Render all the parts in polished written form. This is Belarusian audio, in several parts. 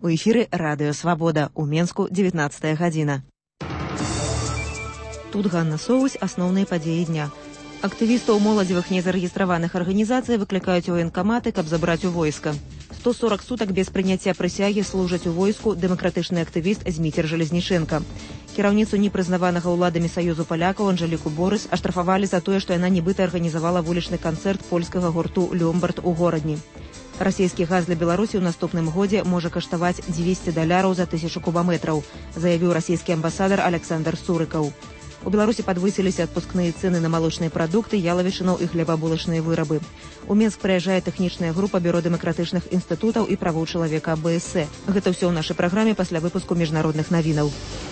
У эфіры Радыё Свабода. У Менску 19 гадзіна. Тут Ганна Соусь, асноўныя падзеі дня. Актывістаў моладзевых незарэгістраваных арганізацый выклікаюць у военкаматы, каб забраць у войска. 140 сутак без прыняцця прысягі служаць у войску дэмакратычны актывіст Зміцер Жалезніченка. Кіраўніцу непрызнаванага ўладамі Саюзу палякаў Анжэліку Борыс аштрафавалі за тое, што яна нібыта арганізавала вулічны канцэрт польскага гурту «Лёмбард» у горадні. Расійскі газ для Беларусі ў наступным годзе можа каштаваць $200 за 1000 кубаметраў, заявіў расійскі амбасадар Александр Сурыкаў. У Беларусі падвысіліся адпускныя цэны на малочныя прадукты, ялавічыну і хлебабулачныя вырабы. У Менск прыязджае тэхнічная група Бюро дэмакратычных інстытутаў і правоў чалавека АБС. Гэта ўсё ў нашай праграме пасля выпуску міжнародных навінаў.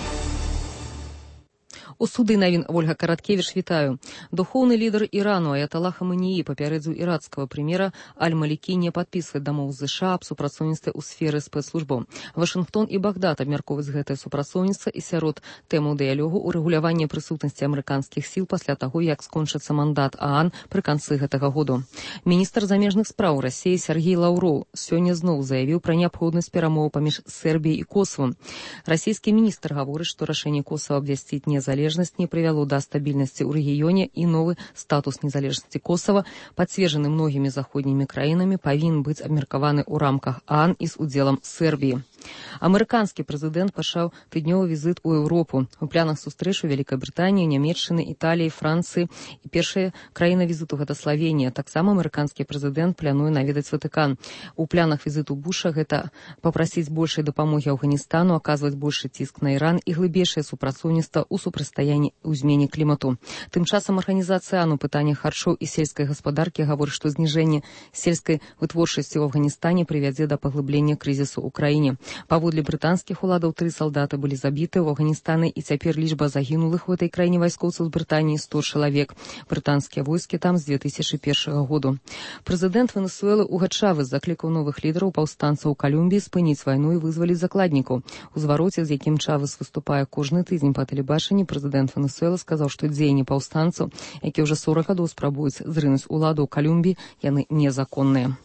У суды навін Ольга Караткевіч, вітаю. Духоўны лідар Ірану Аяталла Хаманеі папярэдзіў іракскага прэм'ера Аль-Малікі не падпісваць дамоў з ЗША аб супрацоўніцтве ў сферы спецслужбаў. Вашынгтон і Багдад абмяркоўваюць гэтае супрацоўніцтва і сярод тэмаў дыялогу ўрэгуляванне прысутнасці амерыканскіх сіл пасля таго, як скончыцца мандат ААН пры канцы гэтага году. Міністр замежных спраў Расіі Сергей Лаўроў сёння зноў заявіў пра неабходнасць перамоў паміж Сербіяй і Косавам. Расійскі міністр гаворыць, што рашэнне Косава абвясціць незалежнасць не прывяло да стабільнасці ў рэгіёне і новы статус незалежнасці Косава, пацверджаны многімі заходнімі краінамі, павінен быць абмеркаваны ў рамках ААН і з удзелам Сербіі. Амерыканскі прэзідэнт пачаў тыднёвы візіт у Еўропу. У планах сустрэч у Вялікабрытаніі, Нямецчыны, Італіі, Францыі і першая краіна візіту гэта Славенія. Таксама амерыканскі прэзідэнт плануе наведаць Ватыкан. У планах візіту Буша гэта папрасіць большай дапамогі Афганістану, аказваць большы ціск на Іран і глыбейшае супрацоўніцтва ў супрацьстаянні ў змене клімату. Тым часам арганізацыя ААН у пытаннях харчоў і сельскай гаспадаркі гаворыць, што зніжэнне сельскай вытворчасці ў Афганістане прывядзе да паглыблення крызісу ў краіне. Паводле брытанскіх уладаў 3 салдаты былі забіты ў Афганістане і цяпер лічба загінулых у этой краіне вайскоўцаў з Брытаніі 100 чалавек. Брытанскія войскі там з 2001 году. Прэзідэнт Венесуэлы Уга Чавес заклікаў новых лідараў паўстанцаў у Калумбіі спыніць вайну і вызваліць закладнікаў. У звароце, з якім Чавес выступае кожны тыдзень па тэлебачанні, прэзідэнт Венесуэлы сказаў, што дзеянні паўстанцаў, якія ўжо 40 гадоў спрабуюць зрынуць уладу ў Калумбіі, яны незаконныя.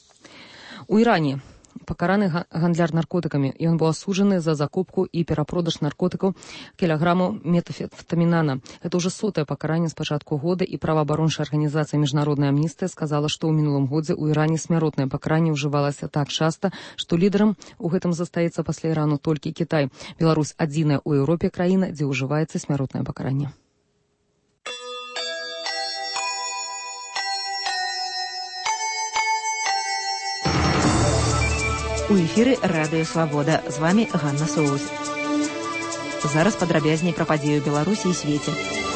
У Іране пакараны гандляр наркотыкамі. Ён быў асуджаны за закупку і перапродаж наркотыкаў кілаграмаў метамфетаміна. Это ўжо 100-е пакаранне з пачатку года, і праваабарончая арганізацыя Міжнародная амністыя сказала, што ў мінулым годзе ў Іране смяротнае пакаранне ўжывалася так часта, што лідарам у гэтым застаецца пасля Ірану толькі Кітай. Беларусь адзіная ў Еўропе краіна, дзе ўжываецца смяротнае пакаранне. У эфіры Радыё Свабода. З вами Ганна Соусь. Зараз падрабязней пра падзею Беларусі і свеце.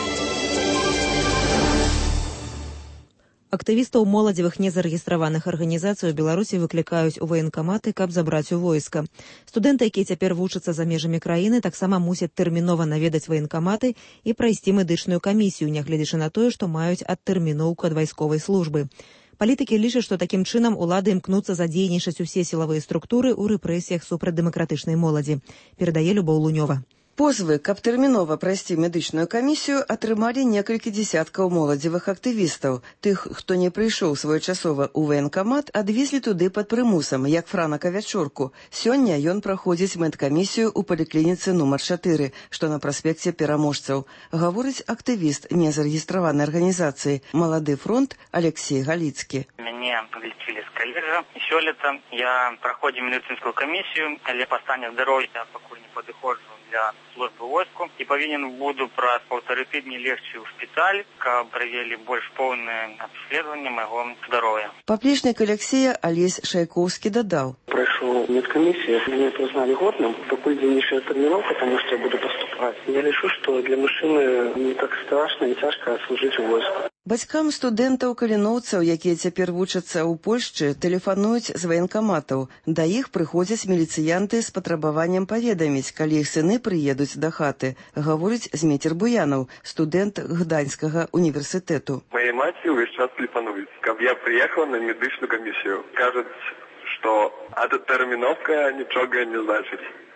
Актывістаў моладзевых незарэгістраваных арганізацый у Беларусі выклікаюць у военкаматы, каб забраць у войска. Студэнты, якія цяпер вучацца за межамі краіны, таксама мусяць тэрмінова наведаць военкаматы і прайсці медычную камісію, нягледзячы на тое, што маюць адтэрміноўку ад вайсковай службы. Палітыкі лічаць, што такім чынам улады імкнуцца задзейнічаць усе сілавыя структуры ў рэпрэсіях супраць дэмакратычнай моладзі. Перадае Любоў Лунёва. Позвы, каб тэрмінова прайсці медычную камісію, атрымалі некалькі дзесяткаў моладзевых актывістаў. Тых, хто не прыйшоў своечасова ў военкамат, адвезлі туды пад прымусам, як франака вячорку. Сёння ён праходзіць медкамісію ў паліклініцы нумар 4, што на праспекце Пераможцаў. Гаворыць актывіст незарэгістраванай арганізацыі «Малады фронт» Алексей Галіцкі. Мяне вылечылі з каледжа. Сёлета я праходзіў медыцынскую камісію, але па стане здароўя пакуль не падыходжу для службы войску і павінен буду праз 1,5 тыдні легчы ў шпіталь, каб правялі больш поўнае абследаванне майго здароўя. Паплечнік Алексея Алесь Шайкоўскі дадаў. Пройшоў медкомиссию, меня признали годным, пакуль дзейнічае тэрміноўка, потому что я буду поступать. Я лічу, что для мужчины не так страшно и тяжко служить в войску. Бацькам студэнтаў-каліноўцаў, якія цяпер вучацца ў Польшчы, тэлефануюць з ваенкаматаў. Да іх прыходзяць міліцыянты з патрабаваннем паведаміць, калі іх сыны прыедуць да хаты, гаворыць Зміцер Буянаў, студэнт Гданьскага універсітэту. Моей маці ўвесь час тэлефануюць, каб я прыехаў на медычную камісію. Кажуць, што адтэрміновка нічога не значыць.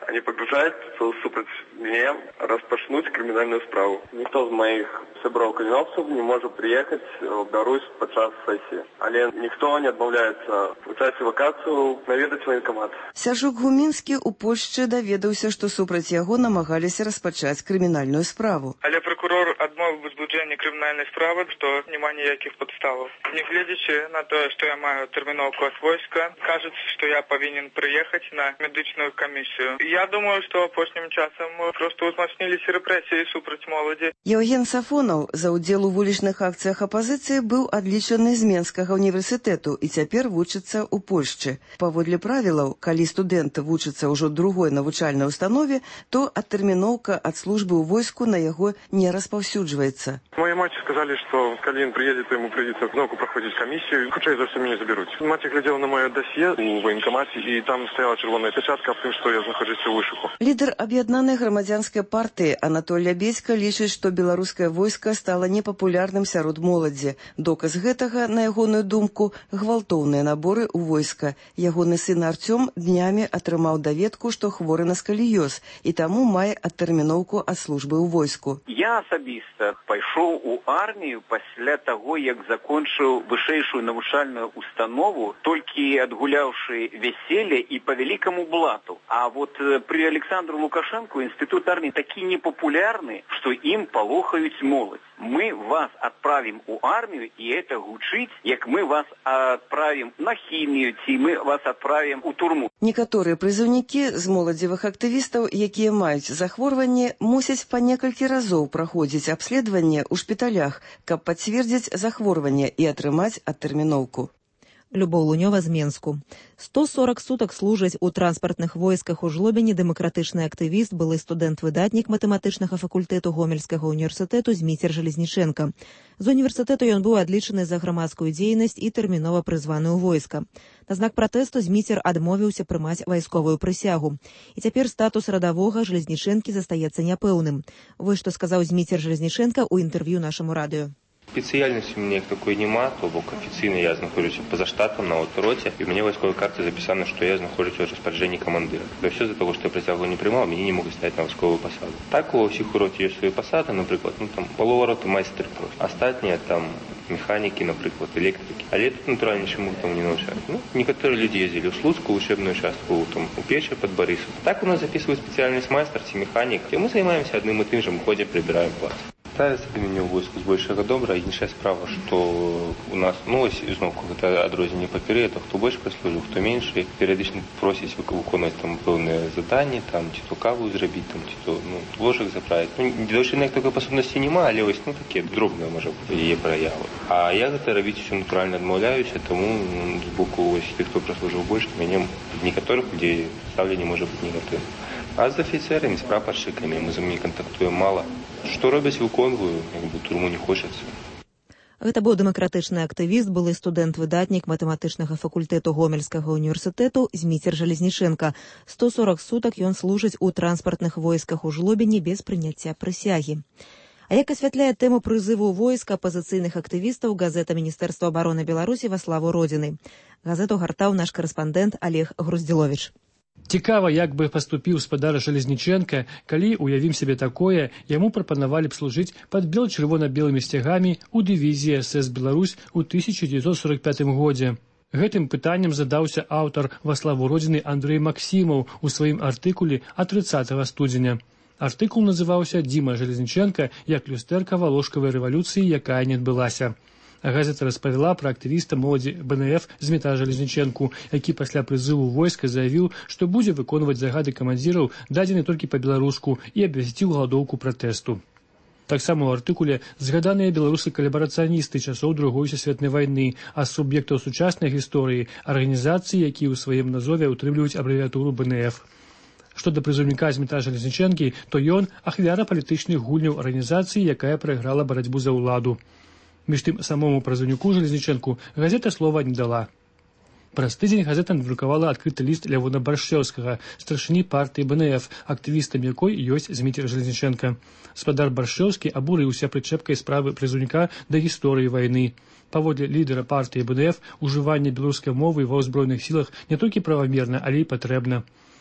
они погружаются супраць мяне распачнуць крымінальную справу. Ніхто з моих сяброў-каліновцаў не может приехать в Беларусь падчас сессии. Але ніхто не адмаўляецца пачаць вакацыю, наведаць военкомат. Сяржук Гумінскі у Польшчы даведаўся, што супраць яго намагаліся распачаць крымінальную справу. Але прокурор адмовіў узбуджэнне крымінальнай справы, што няма ніякіх падставаў. Нягледзячы на тое, што я маю тэрміноўку ад войска, кажуць, што я павінен прыехаць на медычную камісію. Я думаю, што апошнім часам проста узмацніліся рэпрэсіі супраць моладзі. Євген Сафонаў за ўдзел у вулічных акцыях апазіцыі быў адлічаны з Менскага універсітэту і цяпер вучыцца ў Польшчы. Паводле правілаў, калі студэнт вучыцца ўжо другой навучальнай установе, то адтэрміноўка ад службы ў войску на яго не распаўсюджваецца. Моей маці сказали, что когда он приедет, то ему придется знову проходить комиссию, хутчэй за все меня заберут. Мать глядела на мое досье у военкомате, и там стояла червоная печатка о том, что я нахожусь у вышуку. Лідар аб'яднанай грамадзянскай партыі Анатоль Лябедзька лічыць, што беларускае войска стала непапулярным сярод моладзі. Доказ гэтага, на ягоную думку, гвалтоўныя наборы ў войска. Ягоны сын Артём днямі атрымаў даведку, што хворы на скаліёз, і таму мае адтэрміноўку ад службы ў войску. Я асабіста пайшоў у армію пасля таго, як закончыў вышэйшую навучальную установу, толькі адгуляўшы вяселле і па вялікаму блату. А вот при Александру Лукашенко институт армии такі непопулярны, что им полохаюць моладзь. Мы вас отправим у армию, и это гучыць, як мы вас отправим на хімію, ці мы вас отправим у турму. Некаторыя прызыўнікі з моладзевых актывістаў, якія маюць захворванне, мусяць па некалькі разоў праходзіць абследаванне ў шпіталях, каб пацвердзіць захворванне і атрымаць адтэрміноўку. Любоў Лунёва з Менску. 140 сутак служаць у транспартных войсках у Жлобіне дэмакратычны актывіст, былы студэнт-выдатнік матэматычнага факультэту Гомельскага універсітэту Зміцер Жалезнічэнка. З універсітэту ён быў адлічаны за грамадскую дзейнасць і тэрмінова прызваны ў войска. На знак пратэсту Зміцер адмовіўся прымаць вайсковую прысягу. І цяпер статус радавога Жалезнічэнкі застаецца няпэўным. Вось што сказаў Зміцер Жалезнічэнка ў інтэрв'ю нашаму радыё. Специальности у меня такой нема, то бок официально я нахожусь поза штатом на роте, и у меня в войсковой карте записано, что я нахожусь в распоряжении командира. Да все из-за того, что я присягу не принимал, меня не могут ставить на войсковую посаду. Так у всех у роте есть свои посады, например, там полова роты майстер просто. Остальные там механики, например, электрики. А лето натурально ничему там не научают. Некоторые люди ездили в Слуцкую, в учебную участку, там, у Печи под Борисом. Так у нас записывают специальность майстер, механик, и мы занимаемся одним и тем же, мы ходим, прибираем класс. Ставится для меня в войску з большага добра. Іншая справа, што у нас, ось, зноўку, гэта адрозненне па перыядах, хто больш прыслужыў, хто менш, перыядычна просіць выконаць там пэўныя заданні, там, ці то каву зрабіць, там, ці то, ложак заправіць. Досі як такой спасобнасці няма, але ось, такія дробныя, можа, яе праявы. А я гэта рабіць усё натуральна адмаўляюся, таму з боку, ось, тых, хто прыслужыў больш, мяне некаторых людзей стаўленне можа быць негатыўным. А з афіцэрамі, з прапаршчыкамі мы з імі кантактуем мала. Што робяць, выконваю, якби турму не хочацца. Гэта быў дэмакратычны актывіст, былы студэнт-выдатнік матэматычнага факультэту Гомельскага універсітэту Зміцер Жалезнічэнка. 140 сутак ён служыць у транспартных войсках у Жлобіне без прыняцця прысягі. А як асвятляе тэму прызыву войска апазіцыйных актывістаў газета Міністэрства абароны Беларусі «Во славу Родзіны». Газету гартаў наш карэспандэнт Олег Груздзіловіч. Цікава, як бы паступіў спадар Жалезнічэнка, калі, уявім сябе такое, яму прапанавалі б служыць пад бел-чырвона-белымі сцягамі ў дывізіі СС Беларусь у 1945 годзе. Гэтым пытаннем задаўся аўтар «Во славу Родзіны» Андрэй Максімаў у сваім артыкуле ад 30 студзеня. Артыкул называўся «Дзіма Жалезнічэнка як люстэрка валошкавай рэвалюцыі, якая не адбылася». Газета распавяла пра актывіста моладзі БНФ Зміцера Жалезнічэнку, які пасля прызыву войска заявіў, што будзе выконваць загады камандзіраў, дадзены толькі па-беларуску, і абвясціў галадоўку пратэсту. Таксама ў артыкуле згаданыя беларусы-калабарацыяністы часоў Другой сусветнай вайны, а з суб'ектаў сучаснай гісторыі арганізацыі, якія ў сваім назове ўтрымліваюць абрэвіятуру БНФ. Што да прызыўніка Зміцера Жалезнічэнкі, то ён ахвяра палітычных гульняў арганізацыі, якая прайграла барацьбу за ўладу. Між тым, самому прызыўніку Жалезнічэнку газета слова не дала. Праз тыдзень газета надрукавала адкрыты ліст Лявона Баршчэўскага, старшыні партыі БНФ, актывістам якой ёсць Зміцер Жалезнічэнка. Спадар Баршчэўскі абурыўся прычэпкай справы прызыўніка да гісторыі вайны. Паводле лідара партыі БНФ, ужыванне беларускай мовы ва ўзброеных сілах не толькі правамерна, але і патрэбна.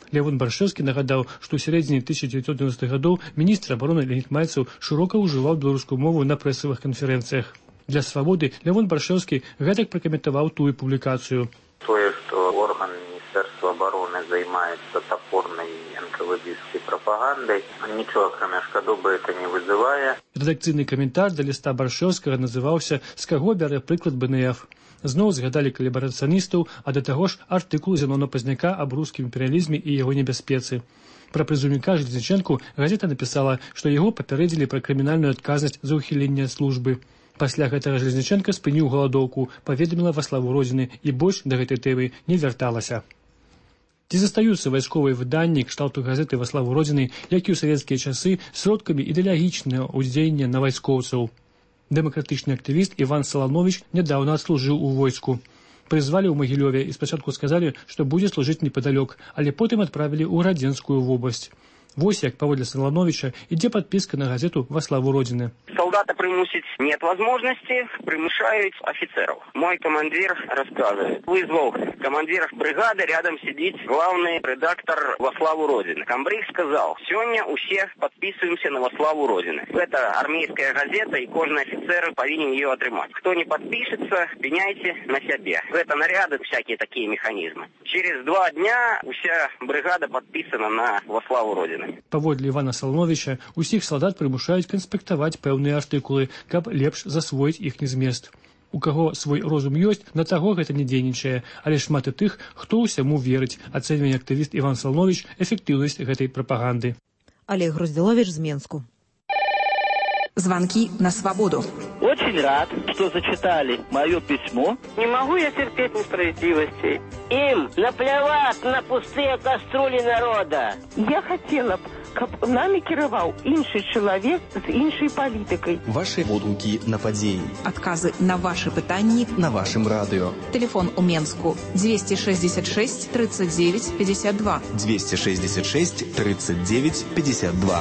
Лявон Баршэўскі нагадаў, што ў сярэдзіне 1990-х гадоў міністр абароны Леонід Мальцаў шырока ўжываў беларускую мову на прэсавых канферэнцыях. Для «Свабоды» Лявон Баршэўскі гэтак пракаментаваў тую публікацыю. Тое, што орган Міністэрства абароны займаецца топорнай НКВД-скай прапагандай, нічога акрамя шкадобы это не вызывае. Рэдакцыйны каментар да ліста Баршэўскага называўся «З каго бярэ прыклад БНФ». Зноў згадалі калабарацыяністаў, а да таго ж артыкул Зянона Пазняка аб рускім імперыялізме і яго небяспецы. Пра прызыўніка Железнічэнку газета напісала, што яго папярэдзілі пра крымінальную адказнасць за ўхіленне ад службы. Пасля гэтага Железнічэнка спыніў галадоўку, паведаміла во славу Родзіны і больш да гэтай тэмы не вярталася. Ці застаюцца вайсковыя выданні кшталту газеты во славу Родзіны, як і ў савецкія часы, сродкамі ідэалагічнага ўздзеяння на вайскоўцаў? Дэмакратычны актывіст Іван Салановіч нядаўна адслужыў у войску. Прызвалі ў Магілёве і спачатку сказалі, што будзе служыць непадалёк, але потым адправілі ў Радзенскую вобласць. Вось як, паводле Салановича, ідзе подписка на газету «Во славу Родины». Солдата примусить нет возможности, примушают офицеров. Мой командир рассказывает. Вызвал командиров бригады, рядом сидит главный редактор «Во славу Родины». Комбриг сказал, сегодня у всех подписываемся на «Во славу Родины». Это армейская газета, и каждый офицер повинен ее отрымать. Кто не подпишется, пеняйте на себе. Это наряды, всякие такие механизмы. Через 2 дня вся бригада подписана на «Во славу Родины». Паводле Івана Салановича, усіх салдат прымушаюць канспектаваць пэўныя артыкулы, каб лепш засвоіць іхні змест. У каго свой розум ёсць, на таго гэта не дзейнічае, але шмат і тых, хто ўсяму верыць, ацэньвае актывіст Іван Саланович эфектыўнасць гэтай прапаганды. Олег Груздилович з Менску. Звонки на свободу. Очень рад, что зачитали мое письмо. Не могу я терпеть несправедливости. Им наплевать на пустые кастрюли народа. Я хотела б, каб нами кіраваў іншы чалавек з іншай палітыкай. Ваши водгукі на падзеі. Адказы на ваши пытанні на вашым радыё. Телефон у Менску 266 39 52. 266 39 52.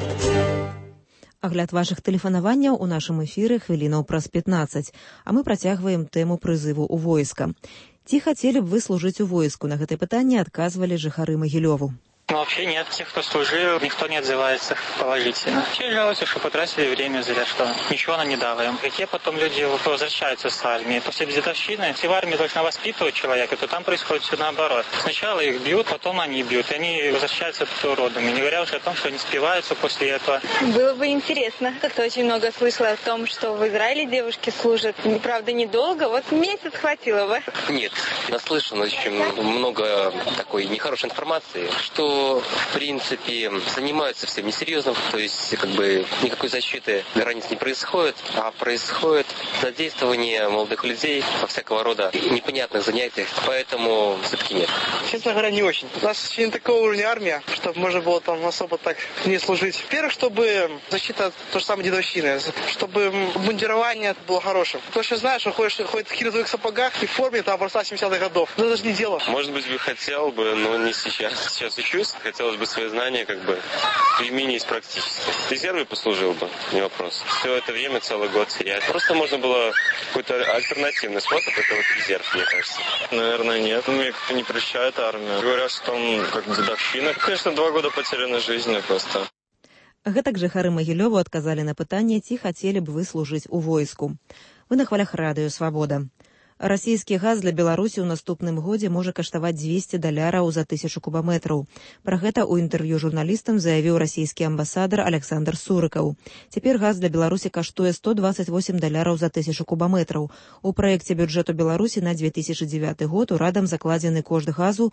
Агляд вашых тэлефанаванняў у нашым эфіры хвілінаў праз 15, а мы працягваем тэму прызыву ў войска. Ці хацелі б вы служыць у войску? На гэтае пытанне адказвалі жыхары Магілёву. Вообще нет, тех, кто служил, никто не отзывается положительно. Все жалуются, что потратили время зря, что ничего она не дала им. Какие потом люди возвращаются с армии? После дедовщины, если в армии должна воспитывать человека, то там происходит все наоборот. Сначала их бьют, потом они бьют, и они возвращаются уродами. Не говоря уже о том, что они спиваются после этого. Было бы интересно. Как-то очень много слышала о том, что в Израиле девушки служат. Правда, недолго, вот месяц хватило бы. Нет, наслышан очень много такой нехорошей информации, что в принципе занимаются всем несерьезным, то есть никакой защиты границ не происходит, а происходит задействование молодых людей во всякого рода непонятных занятиях, поэтому все-таки нет. Честно говоря, не очень. У нас не такого уровня армия, чтобы можно было там особо так не служить. Во-первых, чтобы защита то же самое дедовщины, чтобы мундирование было хорошим. Потому что знаешь, что ходит в кирзовых сапогах и в форме там образца 70-х годов. Но это же не дело. Может быть, бы хотел бы, но не сейчас. Сейчас учусь. Хотелось бы свои знания применить практически. В резерве послужил бы, не вопрос. Все это время, целый год терять. Просто можно было какой-то альтернативный способ, это вот резерв, мне кажется. Наверное, нет. Мне как-то не прельщает армия. Говорят, что там дедовщина. Конечно, 2 года потерянной жизни просто. Гэтак жыхары Магілёву адказалі на пытанне, ці хацелі б вы служыць у войску. Вы на хвалях радыё «Свабода». Расійскі газ для Беларусі ў наступным годзе можа каштаваць $200 за 1000 кубаметраў. Пра гэта ў інтэрв'ю журналістам заявіў расійскі амбасадар Александр Сурыкаў. Цяпер газ для Беларусі каштуе $128 за 1000 кубаметраў. У праекце бюджэту Беларусі на 2009 год урадам закладзены кошт газу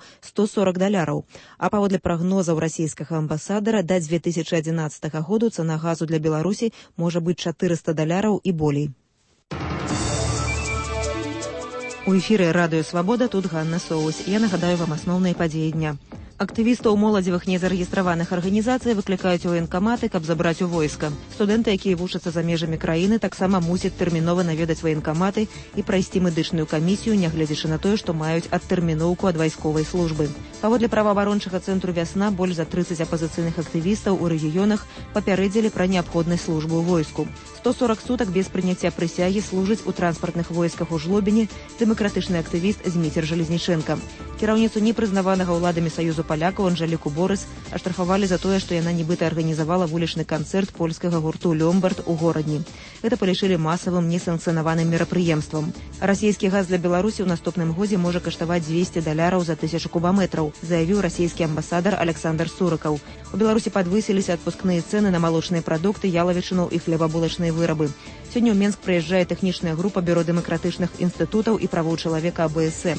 $140. А паводле прагнозаў расійскага амбасадара да 2011 году цана газу для Беларусі можа быць $400 і болей. У эфіры радыё «Свабода», тут Ганна Соус. Я нагадаю вам асноўныя падзеі дня. Актывістаў моладзевых незарэгістраваных арганізацый выклікаюць у ваенкаматы, каб забраць у войска. Студэнты, якія вучацца за межамі краіны, таксама мусяць тэрмінова наведаць ваенкаматы і прайсці медычную камісію, нягледзячы на тое, што маюць адтэрміноўку ад вайсковай службы. Паводле праваабарончага цэнтру «Вясна» больш за 30 апазіцыйных актывістаў у рэгіёнах папярэдзілі пра неабходнасць службы ў войску. 140 сутак без прыняцця прысягі служыць у транспартных войсках у Жлобіне дэмакратычны актывіст Зміцер Железнічэнка. Кіраўніцу непрызнаванага ўладамі Саюзу палякаў Анжаліку Борыс аштрафавалі за тое, што яна нібыта арганізавала вулічны канцэрт польскага гурту «Лёмбард» у горадні. Гэта палічылі масавым несанкцыянаваным мерапрыемствам. Расійскі газ для Беларусі ў наступным годзе можа каштаваць $200 за 1000 кубаметраў, заявіў расійскі амбасадар Александр Сурыкаў. У Беларусі падвысіліся адпускныя цэны на малочныя прадукты, ялавічыну і хлебабулачныя вырабы. Сёння ў Менск прыязджае тэхнічная група Бюро дэмакратычных інстытутаў і правоў чалавека АБС.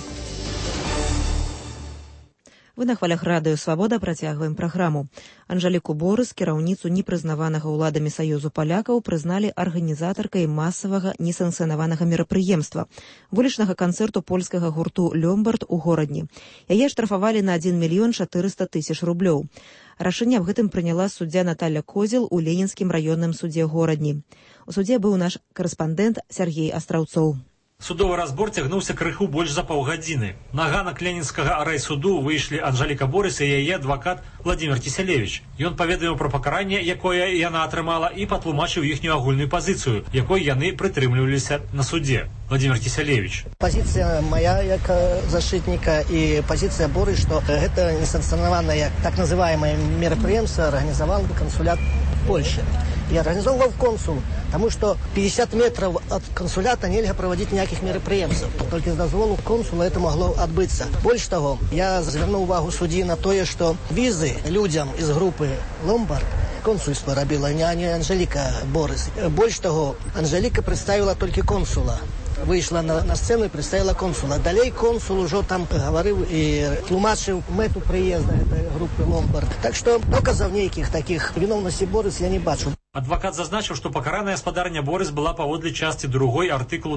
Вы на хвалях радыё «Свабода» працягваем праграму. Анжаліку Борыс, кіраўніцу непрызнаванага ўладамі Саюзу палякаў, прызналі арганізатаркай масавага несанкцыянаванага мерапрыемства – вулічнага канцэрту польскага гурту «Лёмбард» у горадні. Яе штрафавалі на 1 400 000 рублёў. Рашэнне аб гэтым прыняла суддзя Наталья Козел у Ленінскім раённым судзе горадні. У судзе быў наш карэспандэнт Сергей Астраўцоў. Судовы разбор цягнуўся крыху больш за паўгадзіны. На ганак ленінскага райсуду выйшлі Анжаліка Борыс і яе адвакат Владимир Кіселевіч. Ён паведаміў пра пакаранне, якое яна атрымала, і патлумачыў іхнюю агульную пазіцыю, якой яны прытрымліваліся на суде. Владимир Кіселевіч. Позиция моя як защитника и позиция Борис, что это несанкционированное так называемое мероприятие организовал консулят в Польше. И организовал консул, потому что 50 метров от консулята нельзя проводить никаких мероприятий. Только с дозволу консула это могло отбыться. Больше того, я звернул увагу судьи на то, что визы людям из группы «Ломбард» консульство робило, а не Анжелика Борис. Больше того, Анжелика представила только консула. Вийшла на сцену і представила консула. Далей консул уже там говорив і тлумачив мету приїзду групи «Ломбард». Так що доказів ніяких таких виновності Борис я не бачу. Адвакат зазначыў, што пакараная гаспадарня Борыс была паводле часті 2 артыкулу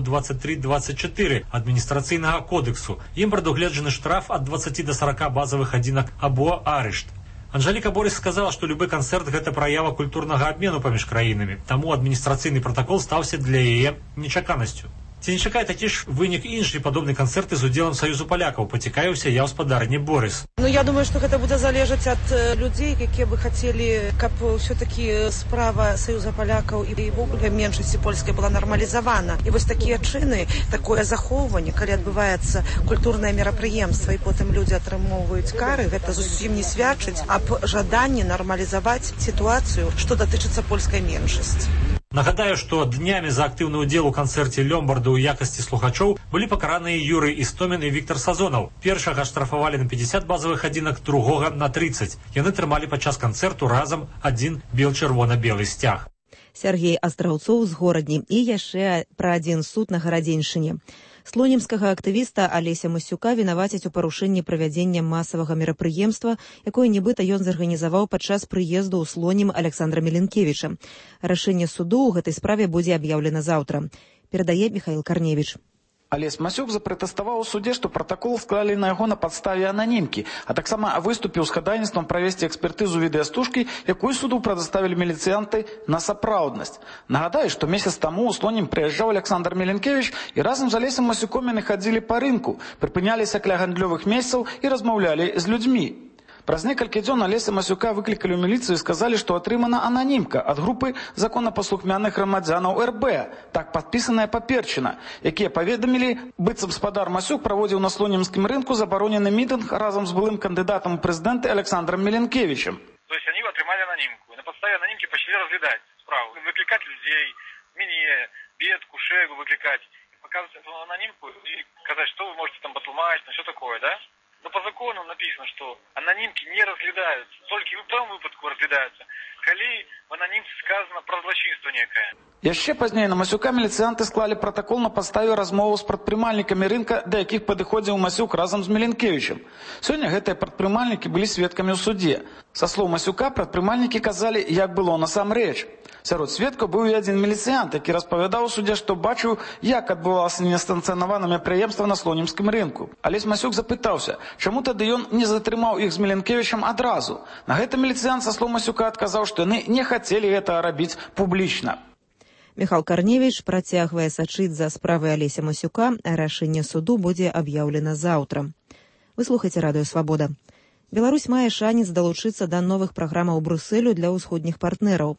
23-24 адміністрацыйнага кодексу. Ім прадугледжаны штраф ад 20 до 40 базавых адзінак або арышт. Анжаліка Борыс сказала, што любы канцэрт гэта праява культурнага абмену паміж краінамі, таму адміністрацыйны пратакол стаўся для яе нечаканасцю. Ці не чакае такі ж вынік іншыя падобныя канцэрты з удзелам Саюзу палякаў, пацікавіўся я гаспадарні Борыс. Ну, я думаю, што гэта будзе залежаць ад людзей, якія бы хацелі, каб ўсё-такі справа Саюза палякаў і вогуле меншасці польскай была нармалізавана. І вось такія чыны, такое захоўванне, калі адбываецца культурнае мерапрыемства і потым людзі атрымоўваюць кары, гэта зусім не сведчыць аб жаданні нармалізаваць сітуацыю, што датычыцца польскай меншасці. Нагадаю, што днямі за актыўны ўдзел у канцэрце «Лёмбарда» ў якасці слухачоў былі пакараныя Юрый Істомін і Віктор Сазонаў. Першага штрафавалі на 50 базавых адзінак, другога на 30. Яны трымалі падчас канцэрту разам адзін бел-чырвона-белы сцяг. Сергей Астраўцоў з горадні. І яшчэ пра адзін суд на гарадзеншчыне. Слонімскага актывіста Алеся Масюка вінавацяць у парушэнні правядзення масавага мерапрыемства, якое нібыта ён зарганізаваў падчас прыезду ў Слонім Александра Меленкевіча. Рашэнне суду ў гэтай справе будзе аб'яўлена заўтра. Перадае Михаил Карневіч. Алесь Масюк запратэставаў у суде, што пратакол склалі на яго на падставе ананімкі, а таксама выступіў з хадайніцтвам правесці экспертызу відэастужкі, якую суду прадставілі міліцыянты на сапраўднасць. Нагадаю, што месяц таму ў Слонім прыязджаў Александр Меленкевич і разам з Алесем Масюком яны хадзілі па рынку, прыпыняліся каля гандлёвых месцаў і размаўлялі з людзьмі. Праз некалькі дзён Алеся Масюка выклікалі ў міліцыю і сказалі, што атрымана ананімка ад групы законапаслухмяных грамадзянаў РБ, так падпісаная паперчына, якія паведамілі, быццам спадар Масюк праводзіў на Слонімскім рынку забаронены мітынг разам з былым кандыдатам у прэзідэнты Александром Меленкевичем. То есть они атрымалі ананімку, і на падставе ананімкі пачалі разглядаць справу, выклікаць людзей, мяне, Бедку, Шэгу выклікаць, показывать эту анонимку и сказать, что вы можете там патлумачить, все такое, да? Но по закону написано, что анонимки не разглядаются, только в том выпадку разглядаются, коли в анонимке сказано про злочинство некое. Яшчэ пазней на Масюка міліцыянты склалі пратакол на падставе размоваў з прадпрымальнікамі рынка, да якіх падыходзіў Масюк разам з Меленкевичем. Сёння гэтыя прадпрымальнікі былі сведкамі ў суде. Са слоў Масюка прадпрымальнікі казалі, як было насамрэч. Сярод сведкаў быў і адзін міліцыянт, які распавядаў у судзе, што бачыў, як адбывалася нестанцыянаванае мерапрыемства на Слонімскім рынку. Алесь Масюк запытаўся, чаму тады ён не затрымаў іх з Меленкевичем адразу. На гэта міліцыянт са слоў Масюка адказаў, што яны не хацелі гэта рабіць публічна. Михаил Карневіч працягвае сачыць за справай Алеся Масюка, а рашэнне суду будзе аб'яўлена заўтра. Вы слухаеце радыё «Свабода». Беларусь мае шанец далучыцца да новых праграмаў Брусэлю для ўсходніх партнераў.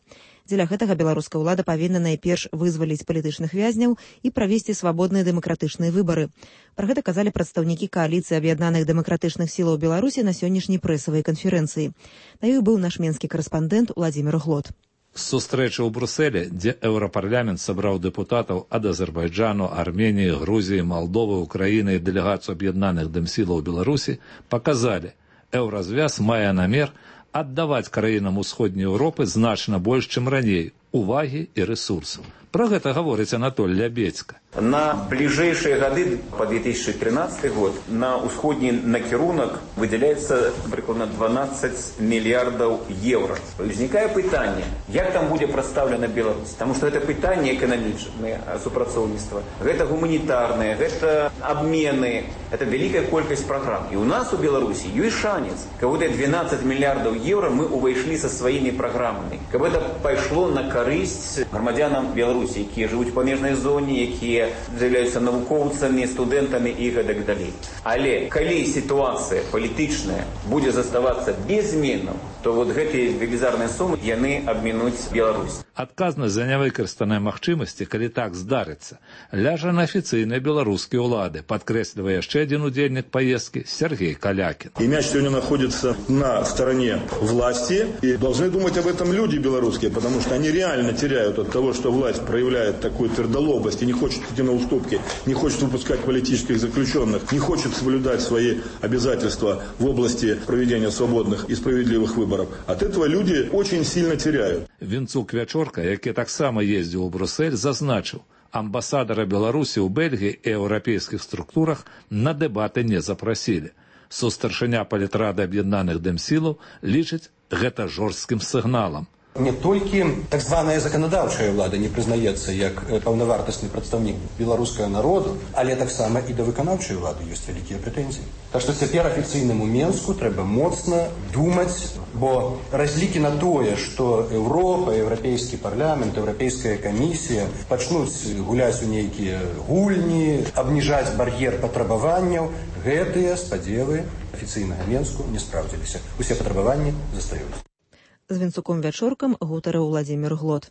Дзеля гэтага беларуская ўлада павінна найперш вызваліць палітычных вязняў і правесці свабодныя дэмакратычныя выбары. Пра гэта казалі прадстаўнікі кааліцыі аб'яднаных дэмакратычных сілаў Беларусі на сённяшняй прэсавай канферэнцыі. На ёй быў наш менскі карэспандэнт Владзімір Глот. Сустрэча ў Брусэле, дзе Еўрапарламент сабраў дэпутатаў ад Азербайджану, Арменіі, Грузіі, Малдовы, Украіны і дэлегацыю аб'яднаных дэмсілаў Беларусі, паказалі, еўразвяз мае намер аддаваць краінам Усходняй Еўропы значна больш, чым раней, увагі і рэсурсаў. Про гэта гаворыць Анатоль Лябедзька. На ближайшие годы, по 2013 год, на усходний накірунок выделяется прикладно 12 миллиардов евро. Возникает питание, як там будет представлена Беларусь? Потому что это питание экономичное, супрацоўніцтва, это гуманитарное, это обмены, это великая колькость программ. И у нас у Беларуси есть шанец, как вот эти 12 миллиардов евро мы увайшли со своими программами. Как это пошло на корысть громадянам Беларуси, які живуть в памежнай зоне, які з'являються навукоўцамі, студэнтамі і гэтак далей. Але калі сітуацыя палітычная будзе заставацца без зменаў, то вот гэтыя велізарныя сумы яны абмінуць Беларусь. Адказнасць за нявыкарыстаныя магчымасці, калі так здарыцца, ляжа на афіцыйныя беларускія ўлады, падкрэслівае яшчэ адзін удзельнік паездкі Сергей Калякин. И мяч сегодня находится на стороне власти, и должны думать об этом люди белорусские, потому что они реально теряют от того, что власть проявляет такую твердолобость и не хочет идти на уступки, не хочет выпускать политических заключенных, не хочет соблюдать свои обязательства в области проведения свободных и справедливых выборов. От этого люди очень сильно теряют. Вінцук Вячорка, які таксама ездзіў у Брусэль, зазначыў, амбасадара Беларусі ў Бельгіі і еўрапейскіх структурах на дэбаты не запрасілі. Сустаршыня палітрады аб'яднаных дэмсілаў лічыць гэта жорсткім сігналам. Не толькі так званая заканадаўчая ўлада не прызнаецца як паўнавартасны прадстаўнік беларускага народу, але таксама і да выканаўчай улады ёсць вялікія прэтэнзіі. Так што цяпер афіцыйнаму Менску трэба моцна думаць, бо разлікі на тое, што Еўропа, еўрапейскі парламент, еўрапейская камісія пачнуць гуляць у нейкія гульні, абніжаць бар'ер патрабаванняў, гэтыя спадзевы афіцыйнага Менску не спраўдзіліся. Усе патрабаванні застаюцца. З Вінцуком Вячоркам гутарыў Владзімір Глот.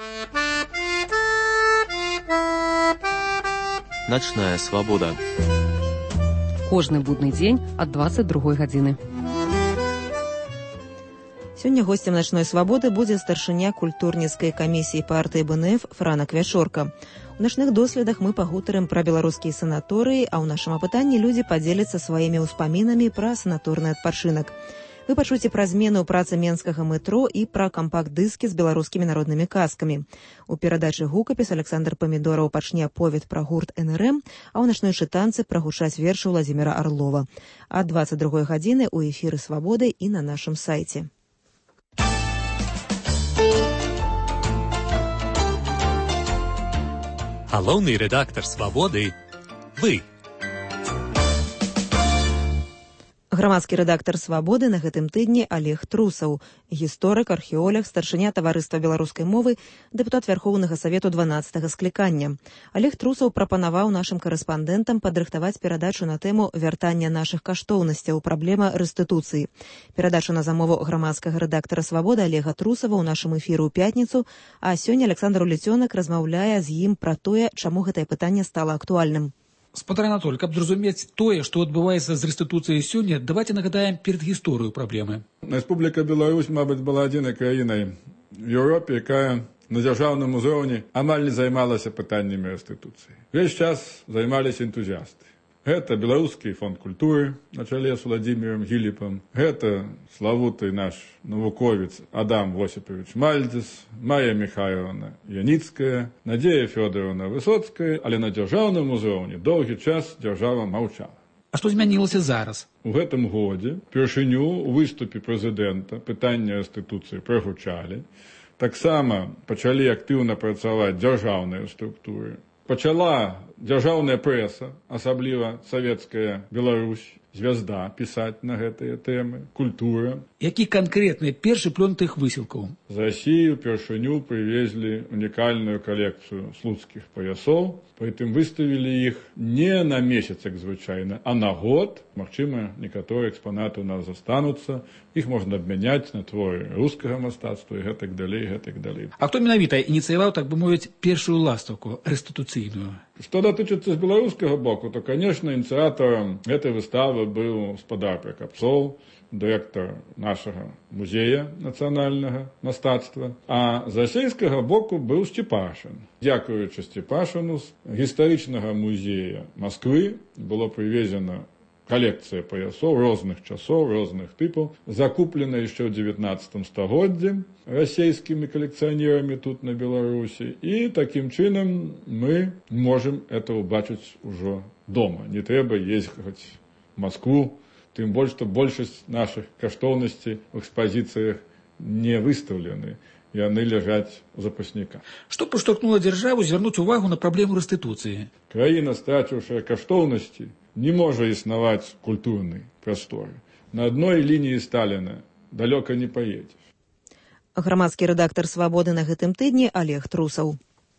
Начная свабода. Кожны будны дзень ад 22 гадзіны. Сёння госцем начной свабоды будзе старшыня культурніцкай камісіі партыі БНФ Франак Вячорка. У начных доследах мы пагутарым пра беларускія санаторыі, а ў нашым апытанні людзі падзеляцца сваімі ўспамінамі пра санаторны адпачынак. Вы пачуеце пра змены ў працы менскага метро і пра кампакт-дыскі з беларускімі народнымі казкамі. У перадачы «Гукапіс» Александр Памідораў пачне аповед пра гурт НРМ, а ў начной чытанцы прагучаць вершы Владзіміра Арлова. А 22 гадзіны ў эфіры «Свабоды» і на нашым сайце. Галоўны рэдактар «Свабоды» – вы. Грамадскі рэдактар «Свабоды» на гэтым тыдні Олег Трусаў, гісторык, археолог, старшыня таварыства беларускай мовы, дэпутат Вярхоўнага Савету 12-га склікання. Олег Трусаў прапанаваў нашым карэспандэнтам падрыхтаваць перадачу на тэму вяртання нашых каштоўнасцяў, праблема рэстытуцыі. Перадачу на замову грамадскага рэдактара «Свабоды» Олега Трусава ў нашым эфіры ў пятніцу, а сёння Александр Уліцёнак размаўляе з ім пра тое, чаму гэтае пытанне стала актуальным. Спадар Анатоль, каб зразумець тое, што адбываецца з рэстытуцыяй сёння, давайте нагадаем перад гісторыю праблемы. Рэспубліка Беларусь, мабыць, была адзінай краінай в Еўропе, якая на дзяржаўным узроўні амаль не займалася пытаннямі рэстытуцыі. Весь час займаліся энтузіасты. Гэта беларускі фонд культуры на чале з Владзімірам Гіліпам, гэта славуты наш навуковец Адам Восіпович Мальдзес, Майя Михайловна Яніцкая, Надзея Фёдоровна Высоцкая, але на дзяржаўным узроўні доўгі час дзяржава маўчала. А што змянілася зараз? У гэтым годзе першыню у выступе прэзідэнта пытанне рэстытуцыі прагучалі. Таксама пачалі актыўна працаваць дзяржаўныя структуры. Пачала дзяржаўная прэса, асабліва савецкая Беларусь, «Звезда» пісаць на гэтыя тэмы, «Культура». Які канкрэтны першы плён тых высілкаў? З России упершыню привезли уникальную коллекцию слуцких поясов, притым выставили их не на месяц, как звычайно, а на год. Магчыма, некоторые экспонаты у нас застанутся, их можно обменять на творы русского мастацтва и гэтак далей, гэтак далей. А хто менавіта ініцыяваў, так бы мовіць, першую ластаўку рэстытуцыйную? Что дотычыцца з беларускага боку, то, конечно, инициатором этой выставы был гаспадар Пракапцоў, директор нашего музея национального мастацтва, а з расійскага боку был Степашин. Дякуючы Степашину з гістарычнага музея Москвы было привезена коллекция поясов розных часов, розных типов, закуплена еще в 19 стагоддзі российскими коллекционерами тут на Беларуси. И таким чином мы можем это убачить уже дома. Не треба ехать в Москву, тем больше, что большасць наших каштоўнасцей в экспозициях не выставлены. И они лежат у запасника. Что поштовхнуло державу звярнуць увагу на проблему рэстытуцыі? Краіна, страціўшая каштоўнасці, не можа існаваць культурнай прасторы. На одной лінії Сталіна далёка не паедзеш. Грамадскі рэдактар «Свабоды» на гэтым тыдні Олег Трусаў.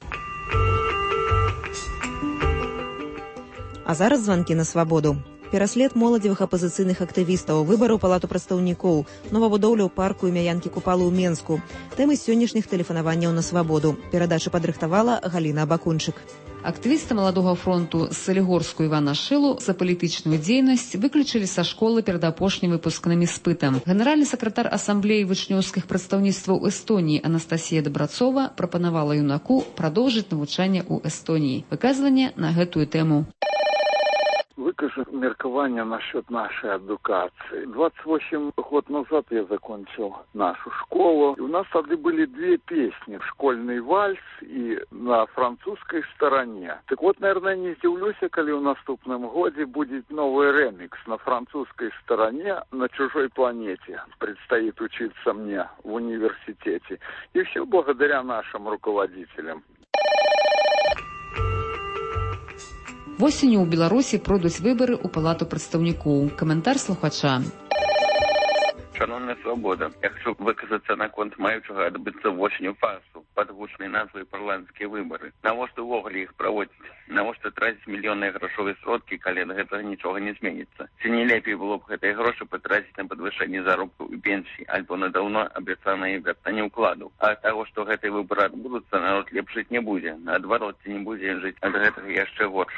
А зараз званкі на «Свабоду». Пераслед моладзевых апазіцыйных актывістаў, выбары ў палату прадстаўнікоў, новабудоўля ў парку імя Янкі Купалы ў Менску. Тэмы сённяшніх тэлефанаванняў на «Свабоду». Перадачу падрыхтавала Галіна Абакунчык. Актывісты Маладога фронту з Салігорску Івана Шылу за палітычную дзейнасць выключылі са школы перад апошнім выпускным іспытам. Генеральны сакратар асамблеі вучнёўскіх прадстаўніцтваў Эстоніі Анастасія Дабрацова прапанавала юнаку прадоўжыць навучанне ў Эстоніі. Выказванне на гэтую тэму. Выкажу меркование насчет нашей эдукации. 28 год назад я закончил нашу школу. И у нас тогда были две песни. Школьный вальс и на французской стороне. Так вот, наверное, не удивлюсь, когда в наступном году будет новый ремикс на французской стороне на чужой планете. Предстоит учиться мне в университете. И все благодаря нашим руководителям. Восенню ў Беларусі пройдуць выбары ў палату прадстаўнікоў. Каментар слухача. Шановная «Свобода», я хочу выказаться на конт маючага адбыцца восенню фарсу пад гучнай назвай парламенцкія выбары. Навошта ўвогуле іх праводзіць? Навошта траціць мільённыя грошовыя сродкі, калі ад гэтага нічога не зменіцца? Ці не лепей было б гэтыя грошы патраціць на падвышэнне заробкаў і пенсій, альбо на даўно абяцанае вяртанне ўкладу? А ад таго, што гэтыя выбары адбудуцца, народ лепш жыць не будзе. Наадварот, ці не будзе жыць ад гэтага яшчэ горш.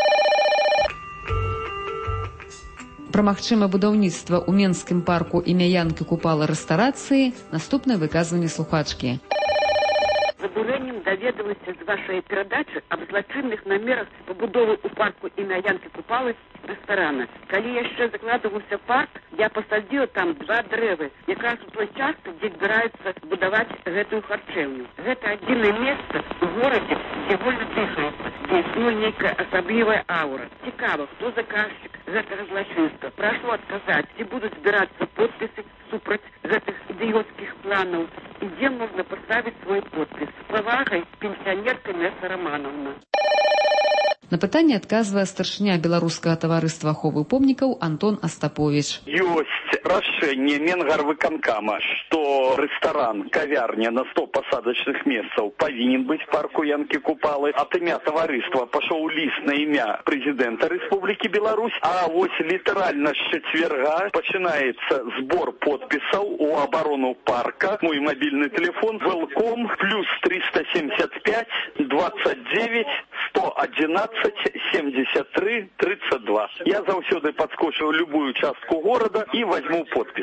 Пра магчымае будаўніцтва ў Менскім парку імя Янкі Купалы рэстарацыі наступнае выказванне слухачкі. З абурэннем даведалася з вашай перадачы аб злачынных намерах пабудовы ў парку імя Янкі Купалы рэстарана. Калі яшчэ закладываўся парк, я пасадзіла там 2 дрэвы, якраз у той час, дзе збіраюцца будаваць гэтую харчэўню. Гэта адзінае месца ў горадзе, дзе вольна дыхаецца, дзе існуе нейкая асаблівая аура. Цікава, хто заказчык гэтага злачынства. Прашу адказаць, ці будуць збірацца подпісы супраць гэтых ідыёцкіх планаў і дзе можна паставіць свой подпіс. З павагай, пенсіянерка Несса Романовна. На пытанне адказвае старшыня беларускага таварыства аховы помнікаў Антон Астапович. Ёсць рашэнне Менгарвыканкама, што рэстаран, кавярня на 100 пасадачных месцаў павінен быць парку Янкі Купалы. Ад імя таварыства пашоў ліст на імя прэзідэнта Рэспублікі Беларусь, а вось літаральна з чацвярга пачынаецца збор подпісаў у абарону парка. Мой мабільны телефон welcome +375 29 111 73 32. Я заўсёды подскочу в любую частку города и возьму подпись.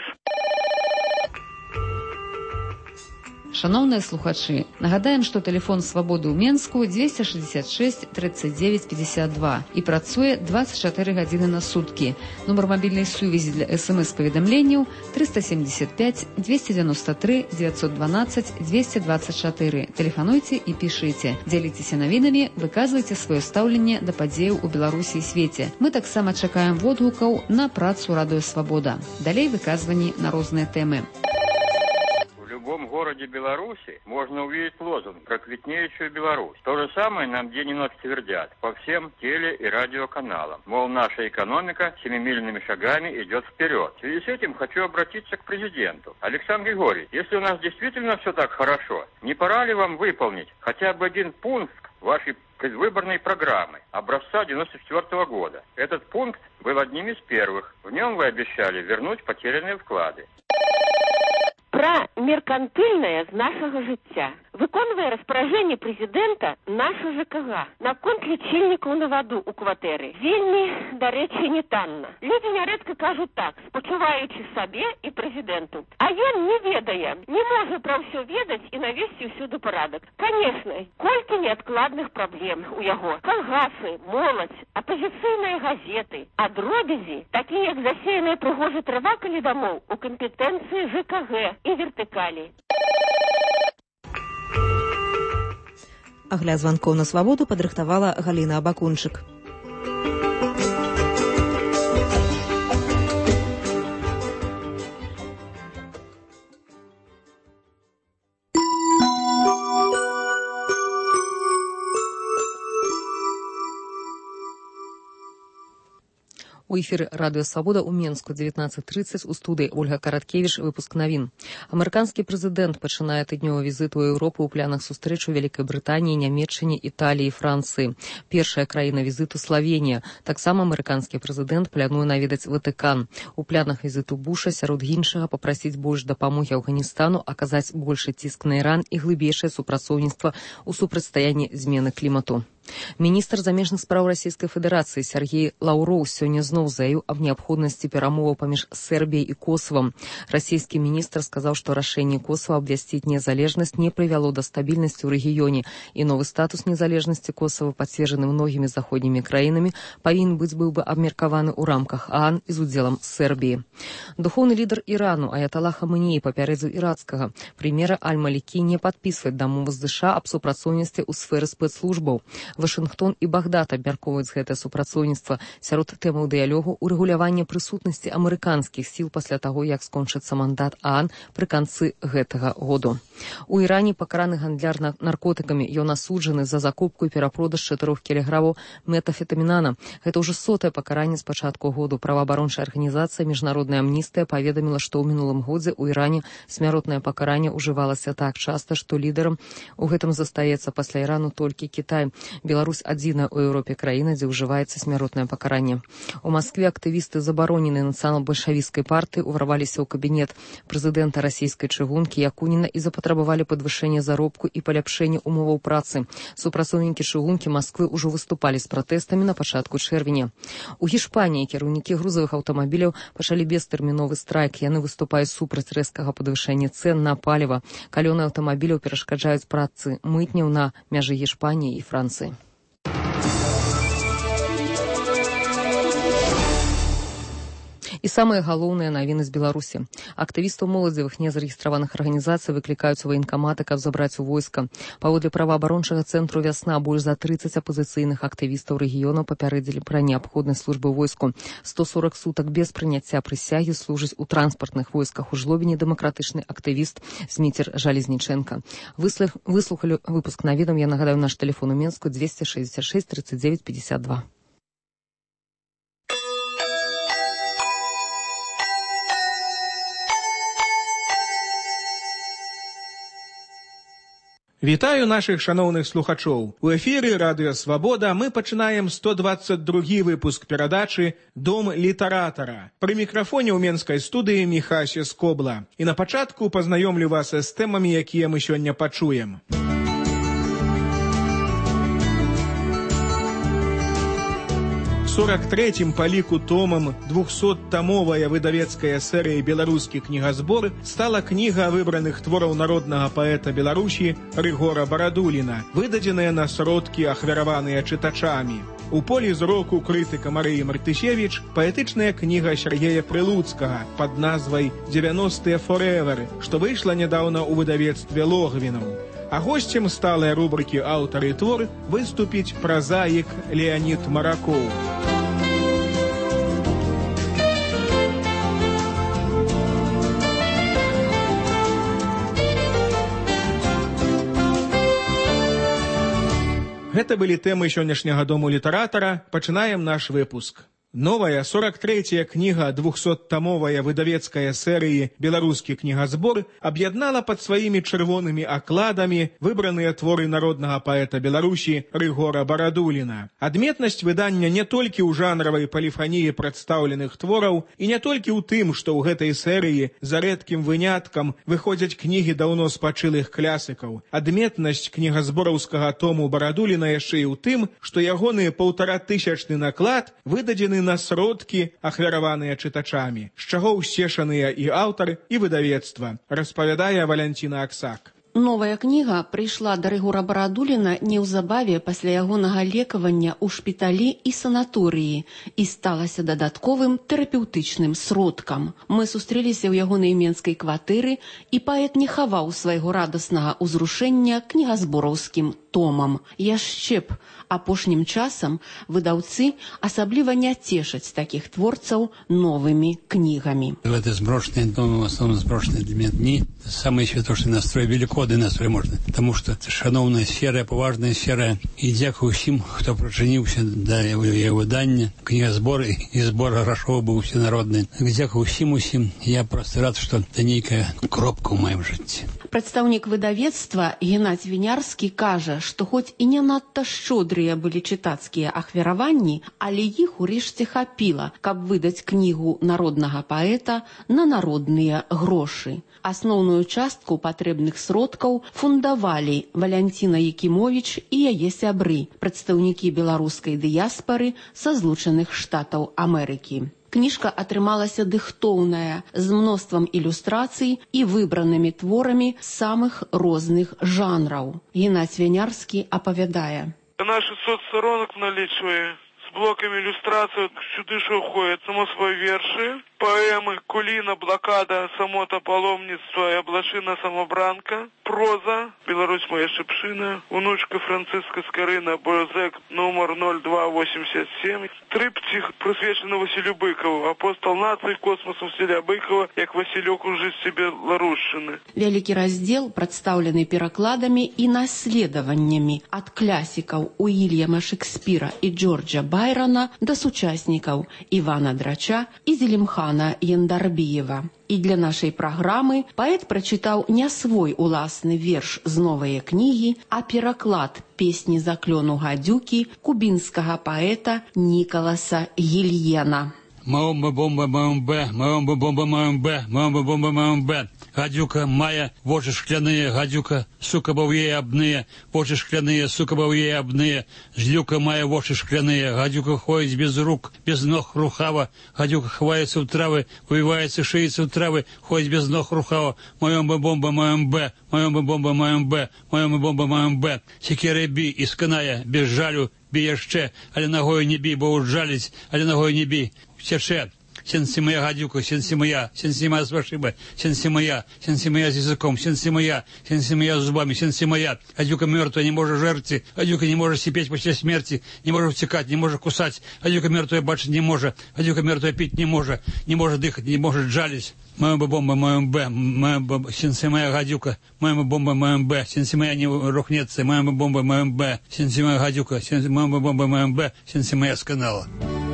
Шановныя слухачы, нагадаем, што тэлефон «Свабоды» ў Менску 266 39 52 і працуе 24 гадзіны на суткі. Нумар мабільнай сувязі для СМС-паведамленняў 375 293 912 224. Тэлефануйце і пішыце. Дзяліцеся навінамі, выказвайце сваё стаўленне да падзеяў у Беларусі і свеце. Мы таксама чакаем водгукаў на працу радыё «Свабода». Далей выказванні на розныя тэмы. В любом городе Беларуси можно увидеть лозунг про квитнеющую Беларусь. То же самое нам день и ночь твердят по всем теле- и радиоканалам. Мол, наша экономика семимильными шагами идет вперед. В связи с этим хочу обратиться к президенту. Александр Григорьевич, если у нас действительно все так хорошо, не пора ли вам выполнить хотя бы один пункт вашей предвыборной программы образца 1994 года? Этот пункт был одним из первых. В нем вы обещали вернуть потерянные вклады. Пра меркантыльнае з нашага жыцця. Выконвае распараджэнне прэзідэнта наша ЖКГ наконт лічыльнікаў на ваду ў кватэры. Вельмі, дарэчы, не танна. Людзі нярэдка кажуць так, спачуваючы сабе і прэзідэнту. А ён не ведае, не можа пра ўсё ведаць і навесці ўсюды парадак. Канешне, колькі неадкладных праблем у яго. Калгасы, моладзь, апазіцыйныя газеты, а дробязі, такія як засеяная прыгожа трава каля дамоў у кампетэнцыі ЖКГ і вертыкалі. Агляд званкоў на свабоду падрыхтавала Галіна Абакунчык. У эфіры радыё «Свабода» ў Менску 19:30 у студыі Ольга Караткевіч, выпуск навін. Амерыканскі прэзідэнт пачынае тыднёвы візіт у Еўропу ў планах сустрэч у Вялікай Брытаніі, Нямецчыне, Італіі і Францыі. Першая краіна візіту Славенія. Таксама амерыканскі прэзідэнт плануе наведаць Ватыкан. У планах візіту Буша сярод іншага папрасіць больш дапамогі Афганістану, аказаць большы ціск на Іран і глыбейшае супрацоўніцтва ў супрацьстаянні змены клімату. Міністр замежных спраў Расійскай Федэрацыі Сергей Лаўроў сёння зноў заявіў аб неабходнасці перамоваў паміж Сербіяй і Косавам. Расійскі міністр сказаў, што рашэнне Косава абвясціць незалежнасць не прывяло да стабільнасці ў рэгіёне, і новы статус незалежнасці Косава, пацверджаны многімі заходнімі краінамі, павінен быць быў бы абмеркаваны ў рамках ААН і з удзелам Сербіі. Духоўны лідар Ірану Аяталла Хаманеі папярэдзіў іракскага прэм'ера Аль-Малікі не падпісваць дамову з ЗША аб супрацоўніцтве ў сферы спецслужбаў. Вашынгтон і Багдад абмяркоўваюць гэтае супрацоўніцтва. Сярод тэмаў дыялогу ўрэгуляванне прысутнасці амерыканскіх сіл пасля таго, як скончыцца мандат ААН пры канцы гэтага году. У Іране пакараны гандляр наркотыкамі. Ён асуджаны за закупку і перапродаж 4 кілаграмаў метафетамінана. Гэта ўжо 100-е пакаранне з пачатку году. Праваабарончая арганізацыя «Міжнародная амністыя» паведаміла, што ў мінулым годзе ў Іране смяротнае пакаранне ўжывалася так часта, што лідарам у гэтым застаецца пасля Ірану толькі Кітай. Беларусь адзіная ў Еўропе краіна, дзе ўжываецца смяротнае пакаранне. У Маскве актывісты забароненай нацыянал-бальшавіцкай партыі ўварваліся ў кабінет прэзідэнта расійскай чыгункі Якуніна і запатрабавалі падвышэння заробку і паляпшэння умоваў працы. Супрацоўнікі чыгункі Масквы ўжо выступалі з пратэстамі на пачатку чэрвеня. У Гішпаніі кіраўнікі грузавых аўтамабіляў пачалі бестэрміновы страйк. Яны выступаюць супраць рэзкага падвышэння цэн на паліва. Калёны аўтамабіляў перашкаджаюць працы мытняў на мяжы Гішпаніі і Францыі. І самыя галоўныя навіны з Беларусі. Актывістаў моладзевых незарэгістраваных арганізацый выклікаюць у ваенкаматы, каб забраць у войска. Паводле праваабарончага цэнтру «Вясна» больш за 30 апазіцыйных актывістаў рэгіёна папярэдзілі пра неабходнасць службы ў войску. 140 сутак без прыняцця прысягі служыць у транспартных войсках. У Жлобіне дэмакратычны актывіст Зміцер Жалезніченка. Выслухалі выпуск навінаў. Я нагадаю, наш тэлефон у Менску 266 39 52. Вітаю нашых шаноўных слухачоў. У эфіры радыё «Свабода» мы пачынаем 122 выпуск перадачы «Дом літаратара». Пры мікрафоне ў менскай студыі Міхася Скобла. І на пачатку пазнаёмлю вас з тэмамі, якія мы сёння пачуем. 43-м па ліку томам 200-тамовая выдавецкая серыя «Беларускі кнігазбор» стала кніга выбраных твораў народнага паэта Беларусі Рыгора Барадуліна, выдадзеная на сродкі, ахвяраваныя чытачамі. У полі зроку крытыка Марыі Мартысевіч паэтычная кніга Сергея Прылуцкага пад назвай «90-е форэвер», што выйшла нядаўна ў выдавецтве Логвінаў. А госцем сталай рубрыкі «Аўтар і твор» выступіць празаік Леанід Маракоў. Гэта былі тэмы сённяшняга дому літаратара. Пачынаем наш выпуск. Новая 43-я кніга 200-тамовая выдавецкая серыі «Беларускі кнігазбор» аб'яднала пад сваімі чырвонымі акладамі выбраныя творы народнага паэта Беларусі Рыгора Барадуліна. Адметнасць выдання не толькі ў жанравай паліфаніі прадстаўленых твораў і не толькі ў тым, што ў гэтай серыі за рэдкім выняткам выходзяць кнігі даўно спачылых клясыкаў. Адметнасць кнігазбораўскага тому Барадуліна яшчэ і ў тым, што ягоны 1500-ны наклад выдадзены на сродкі, ахвяраваныя чытачамі, з чаго ўсцешаныя і аўтар, і выдавецтва, распавядае Валянціна Аксак. Новая кніга прыйшла да Рыгора Барадуліна неўзабаве пасля ягонага лекавання ў шпіталі і санаторыі і сталася дадатковым тэрапеўтычным сродкам. Мы сустрэліся ў ягонай менскай кватэры, і паэт не хаваў свайго радаснага ўзрушэння кнігазбораўскім томам. Яшчэ б, апошнім часам выдаўцы асабліва не цешаць такіх творцаў новымі кнігамі. В это сброшенные дома, в основном сброшенные для меня дни, самый святошный настрой, великодный настрой можно, потому что это шановная сфера, поважная сфера, и дзякую всем, кто причиніўся да яго выдання, кнігазбор і збор грашоў быў усенародны. Дзякую усім, я просто рад, что это нейкая кропка ў маім жыцці. Прадстаўнік выдавецтва Геннадзь Вінярскі кажа, што хоць і не надта шчодрыя былі чытацкія ахвяраванні, але іх урэшце хапіла, каб выдаць кнігу народнага паэта на народныя грошы. Асноўную частку патрэбных сродкаў фундавалі Валянціна Якімовіч і яе сябры, прадстаўнікі беларускай дыяспары са Злучаных Штатаў Амерыкі. Кніжка атрымалася дыхтоўная, з мноствам ілюстрацый і выбранымі творамі самых розных жанраў. Геннадзь Вінярскі апавядае. На 600 сторонок налічвае, з блокамі ілюстрацый сюды ж уходять само свої верші, поэмы «Куліна», «Блокада», «Самота», «Паломництво» и «Облашина самобранка», проза «Беларусь моя шипшина», «Внучка Франциска Скорина», «Борзек», номер 0287, триптих, присвячений Василю Быкову, «Апостол нації космосу» Василя Быкова, як Василек у житті Беларушчыны. Вялікі раздзел прадстаўлены перакладамі і наследаваннямі ад класікаў Уільяма Шекспіра і Джорджа Байрона да сучаснікаў Івана Драча і Зелімхана Яндарбіева. І для нашай праграмы паэт прачытаў не свой уласны верш з новай кнігі, а пераклад песні заклёну гадзюкі кубінскага паэта Нікаласа Гільена. Маомба-бомба-маомбе, маомба-бомба-маомбе, маомба-бомба-маомбе. Гадюка мая, вочы шкляные, гадюка, сука баўе абныя, вочы шкляные, сука баўе абныя. Жлюка мая, вочы шкляные, гадюка ходит без рук, без ног рухава. Гадюка хваецца ў травы, вываецца, шыецца ў травы, ходит без ног рухава. Маомба-бомба-маомбе, маомба-бомба-маомбе, маомба-бомба-маомбе. Секеры бі, і сканая, без жалю, бі яшчэ, але ногою не бі, бо ужаліць, але ногою не бі. Чеше, сенси моя гадюка, сенси моя с вашиба, сенси моя с языком, сенси моя с зубами, сенси моя. Гадюка мертвая не может жерти, гадюка не может сипеть после смерти, не может втекать, не может кусать, гадюка мертвая бачить не может, гадюка мертвая пить не может дыхать, не может жалить. Моя бомба, моя б, сенси моя гадюка, моя бомба, моя б, сенси моя не рухнется, моя бомба, моя б, сенси моя гадюка, сенси моя бомба, моя б, сенси моя с канала.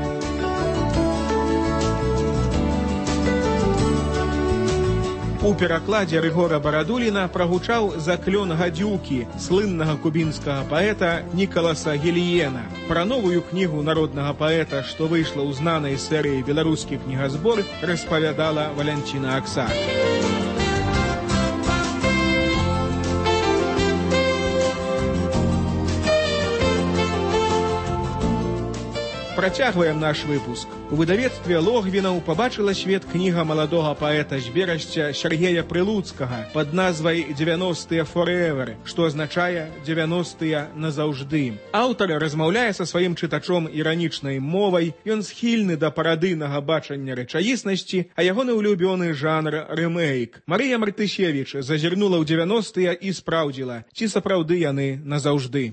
У перакладзе Рыгора Барадуліна прагучаў заклён гадзюкі слыннага кубінскага паэта Нікаласа Гільена. Пра новую кнігу народнага паэта, што выйшла ў знанай серыі «Беларускі кнігазбор», распавядала Валянціна Аксак. Працягваем наш выпуск. У выдавецтве Логвінаў пабачыла свет кніга маладога паэта Зберашча Сяргея Прылуцкага пад назвай «90-е forever», што азначае «90-е назаўжды». Аўтар размаўляе са сваім чытачом іранічнай мовай, ён схільны да парадыйнага бачання рэчаіснасці, а ягоны улюбёны жанр рэмейк. Марыя Мартысевіч зазірнула ў 90-е і спраўдзіла, ці сапраўды яны назаўжды.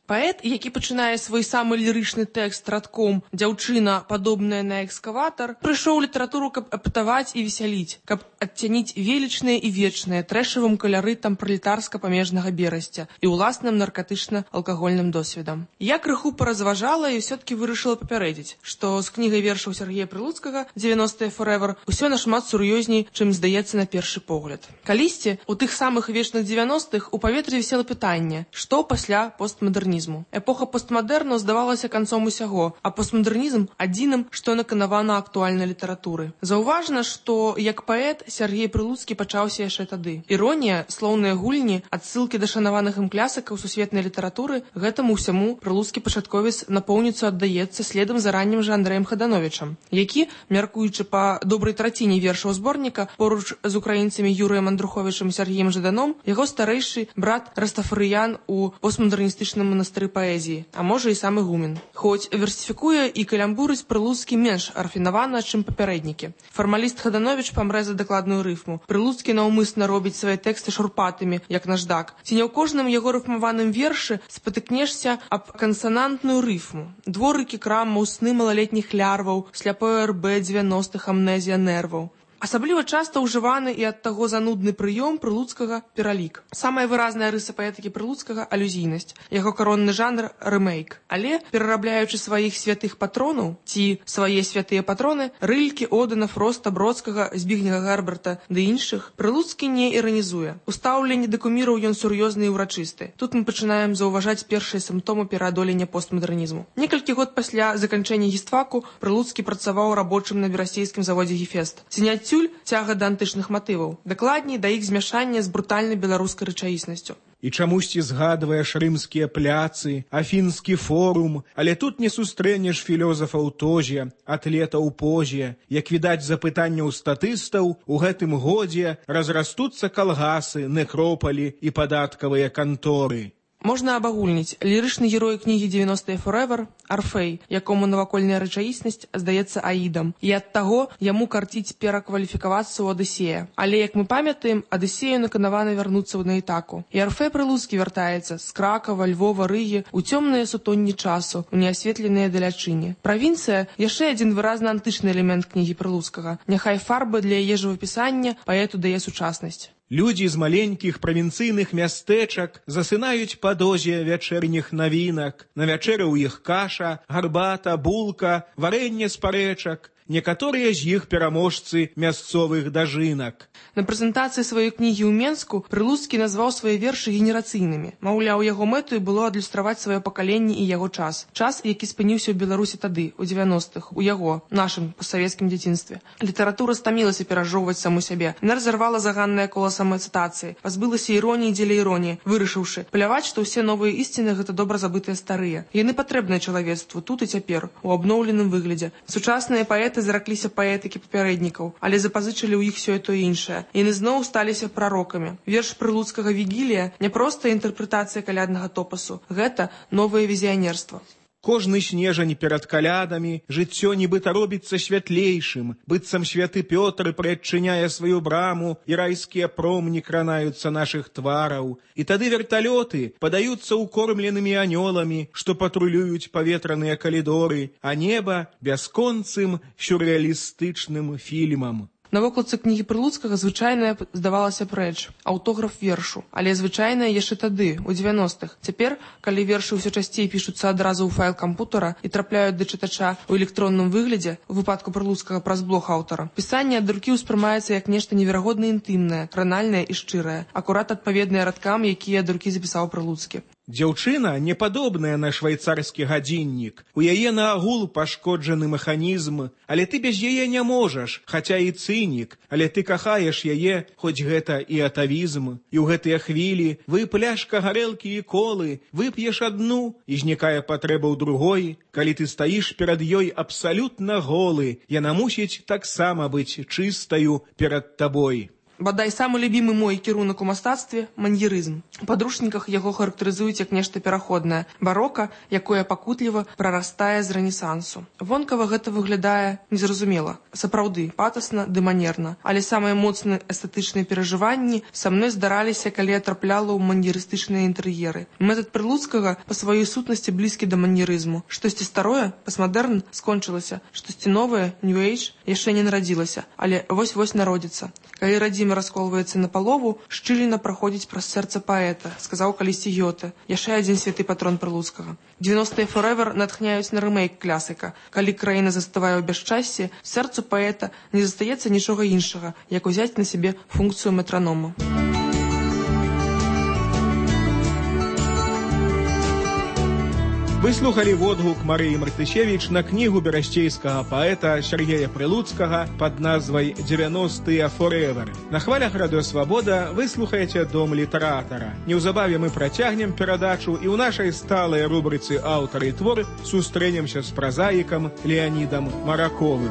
Паэт, які пачынае свой самы лірычны тэкст радком «Дзяўчына, падобная на экскаватар», прыйшоў у літаратуру, каб апытаваць і весяліць, каб адцяніць велічнае і вечнае трэшавым калярытам пралетарска-памежнага берасця і ўласным наркатычна-алкагольным досведам. Я крыху паразважала і ўсё-ткі вырашыла папярэдзіць, што з кнігай вершаў Сергея Прылуцкага «90-е forever» усё нашмат сур'ёзней, чым здаецца на першы погляд. Калісьці, у тых самых вечных 90-х у паветры вісела пытанне, што пасля постмадэрнізму. Эпоха постмадэрну здавалася канцом усяго, а постмадэрнізм адзіным, што наканавана актуальнай літаратуры. Заўважна, што як паэт Сергей Прылуцкі пачаўся яшчэ тады. Іронія, слоўныя гульні, адсылкі да шанаваных ім клясыкаў сусветнай літаратуры, гэтаму ўсяму прылуцкі пачатковец напоўніцу аддаецца следам за раннім жа Андрэем Хадановічам, які, мяркуючы па добрай траціне вершаў зборніка, поруч з украінцамі Юрыем Андруховічам і Сергеем Жаданом, яго старэйшы брат Растафарыян у постмадэрністычным монастыры паэзіі, а можа і сам ігумен. Хоць версіфікуе і калямбурыць Прылуцкі менш рафінавана, чым папярэднікі. Фармаліст Хадановіч памрэ за дакладную рыфму. Прылуцкі наўмысна робіць свае тэксты шурпатымі, як наждак. Ці не ў кожным яго рыфмаваным вершы спатыкнешся аб кансанантную рыфму. Дворыкі крама, сны малалетніх лярваў, сляпое РБ 90-х, амнезія нерваў. Асабліва часта ўжываны і ад таго занудны прыём Прылуцкага пералік. Самая выразная рыса паэтыкі Прылуцкага – алюзійнасць. Яго каронны жанр – рэмейк. Але, перарабляючы сваіх святых патронаў, ці свае святыя патроны, Рылькі, Одына, Фроста, Бродскага, Збігнега Гарберта ды іншых, Прылуцкі не іранізуе. У стаўленні да куміраў ён сур'ёзны і ўрачысты. Тут мы пачынаем заўважаць першыя сімптомы пераадолення постмадэрнізму. Некалькі год пасля заканчэння гістфаку Прылуцкі працаваў рабочым на берасцейскім заводзе «Гефест». Адсюль цяга да антычных матываў, дакладней да іх змяшання з брутальнай беларускай рэчаіснасцю. І чамусьці згадваеш рымскія пляцы, афінскі форум, але тут не сустрэнеш філёзафа ў тозе, атлета ў позе. Як відаць запытанняў статыстаў, у гэтым годзе разрастуцца калгасы, некропалі і падаткавыя канторы. Можна абагульніць. Лірычны герой кнігі «90-е forever» – Арфей, якому навакольная рэчаіснасць здаецца аідам. І ад таго яму карціць перакваліфікавацца ў Адысея. Але, як мы памятаем, Адысею наканавана вярнуцца на Ітаку. І Арфей Прылуцкі вяртаецца з Кракава, Львова, Рыгі ў цёмныя сутонні часу, у неасветленыя далячыне. Правінцыя – яшчэ адзін выразна антычны элемент кнігі Прылуцкага. Няхай фарбы для яе жывапісання паэту дае сучаснасць. Людзі з маленькіх правінцыйных мястэчак засынаюць па дозе вячэрніх навінак. На вячэры ў іх каша, гарбата, булка, варэнне з парэчак. Некаторыя з іх пераможцы мясцовых дажынак. На прэзентацыі сваёй кнігі ў Менску Прылуцкі назваў свае вершы генерацыйнымі. Маўляў, яго мэтаю было адлюстраваць сваё пакаленне і яго час. Час, які спыніўся ў Беларусі тады, у 90-х, у яго, нашым пастсавецкім дзяцінстве. Літаратура стамілася перажоўваць саму сябе. Яна разарвала заганнае кола самаацытацыі, пазбылася іроніі дзеля іроніі, вырашыўшы пляваць, што ўсе новыя ісціны гэта добра забытыя старыя. Яны патрэбныя чалавецтву тут і цяпер, у абноўленым выглядзе. Сучасныя паэты заракліся паэтыкі папярэднікаў, але запазычылі ў іх сёе тое іншае. Яны зноў сталіся прарокамі. Верш Прылуцкага «Вігілія» не проста інтэрпрэтацыя каляднага топасу. Гэта новае візіянерства. Кожны снежань перад калядамі жыццё нібыта робіцца святлейшым, быццам святы Пётр прыадчыняе сваю браму, і райскія промні кранаюцца нашых твараў. І тады верталёты падаюцца укормленымі анёламі, што патрулююць паветраныя калідоры, а неба бясконцым сюррэалістычным фільмам. На вокладцы кнігі Прылуцкага звычайная здавалася рэч, аўтограф вершу, але звычайная яшчэ тады, у 90-х. Цяпер, калі вершы ўсё часцей пішуцца адразу ў файл кампутара і трапляюць да чытача ў электронным выглядзе, у выпадку Прылуцкага праз блог аўтара, пісанне ад рукі ўспрымаецца як нешта неверагодна інтымнае, кранальнае і шчырае, акурат адпаведнае радкам, якія ад рукі запісаў Прылуцкі. Дзяўчына не падобная на швайцарскі гадзіннік. У яе наагул пашкоджаны механізм, але ты без яе не можаш, хаця і цынік, але ты кахаеш яе, хоць гэта і атавізм. І ў гэтыя хвілі вы пляшка гарэлкі і колы, вып'еш адну, і знікае патрэба ў другой. Калі ты стаіш перад ёй абсалютна голы, яна мусіць таксама быць чыстаю перад табой. Бадай самы любімы мой кірунак у мастацтве маньерызм. У падручніках яго характарызуюць як нешта пераходнае, барока, якое пакутліва прарастае з рэнесансу. Вонкава гэта выглядае незразумела, сапраўды патасна ды манерна, але самыя моцныя эстэтычныя перажыванні са мной здараліся, калі я трапляла ў маньерыстычныя інтэр'еры. Метад Прылуцкага па сваёй сутнасці блізкі да маньерызму. Штосьці старое, пасмадэрн, скончылася, штосьці новае, New Age, яшчэ не нарадзілася, але вось-вось народзіцца. Калі радзіма расколваецца напалову, шчыліна праходзіць праз сэрца паэта, сказаў калісьці Гёте, яшчэ адзін святы патрон Прылуцкага. 90-е Forever натхняюць на рэмейк класіка. Калі краіна заставае ў бясчасці, сэрцу паэта не застаецца нічога іншага, як узяць на сябе функцыю метраному. Вы слухали водгук Марыі Мартышевіч на кнігу берасцейскага паэта Сергея Прылуцкага пад назвай «90-е Forever». На хвалях Радыё Свабода вы слухаеце «Дом літаратара». Неўзабаве мы працягнем перадачу і ў нашай сталай рубрыцы «Аўтары і твор» сустрэнемся з празаікам Леанідам Мараковым.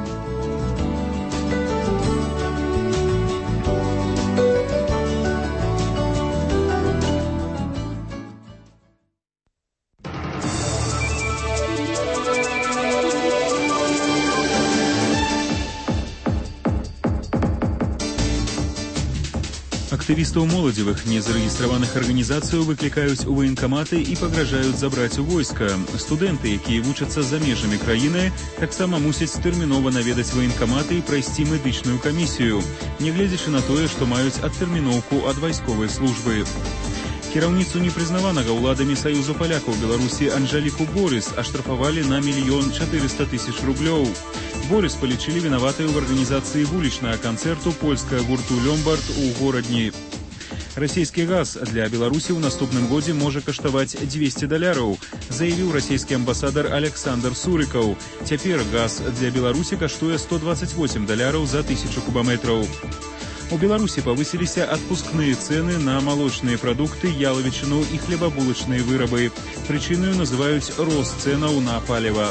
Актывістаў моладзевых незарэгістраваных арганізацыяў выклікаюць у ваенкаматы і пагражаюць забраць у войска. Студэнты, якія вучацца за межамі краіны, таксама мусяць тэрмінова наведаць ваенкаматы і прайсці медычную камісію, нягледзячы на тое, што маюць адтэрміноўку ад вайсковай службы. Кіраўніцу непрызнаванага ўладамі Саюзу палякаў Беларусі Анжэліку Борыс аштрафавалі на 1 400 000 рублёў. Борыс палічылі вінаватай ў арганізацыі вулічнага канцэрту польскага гурту «Лёмбард» у горадні. Расійскі газ для Беларусі ў наступным годзе можа каштаваць $200, заявіў расійскі амбасадар Александр Сурыкаў. Цяпер газ для Беларусі каштуе $128 за 1000 кубаметраў. У Беларусі павысіліся адпускныя цэны на малочныя прадукты, ялавічыну і хлебабулачныя вырабы. Прычынаю называюць рост цэнаў на паліва.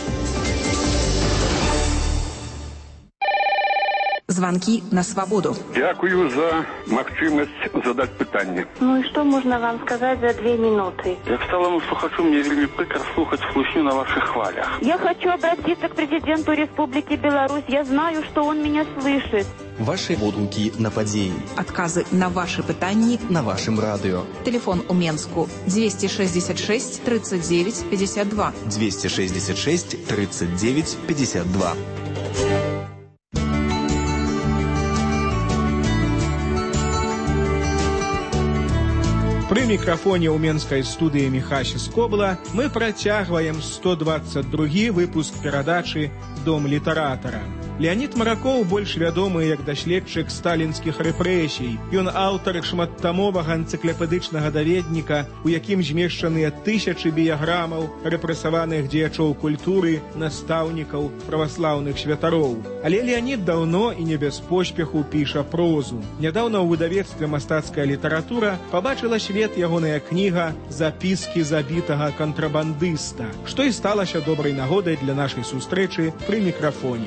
Звонки на свободу. Дякую за магчымасць задаць пытанне. Ну и что можно вам сказать за 2 минуты? Як сталому слухачу, мне вельмі прыкра слухаць слушню на ваших хвалях. Я хочу обратиться к президенту Республики Беларусь. Я знаю, что он меня слышит. Ваши водгукі на падзеі. Адказы на ваши пытанні на вашым радыё. Телефон у Менску 266 39 52. 266 39 52. Пры мікрафоне ў менскай студыі Міхась Скобла мы працягваем 122 выпуск перадачы «Дом літаратара». Леанід Маракоў больш вядомы як даследчык сталінскіх рэпрэсій. Ён аўтар шматтамовага энцыклапедычнага даведніка, у якім змешчаныя тысячы біяграмаў рэпрэсаваных дзеячоў культуры, настаўнікаў, праваслаўных святароў. Але Леанід даўно і не без поспеху піша прозу. Нядаўна ў выдавецтве «Мастацкая літаратура» пабачыла свет ягоная кніга «Запіскі забітага кантрабандыста», што і сталася добрай нагодай для нашай сустрэчы пры мікрафоне.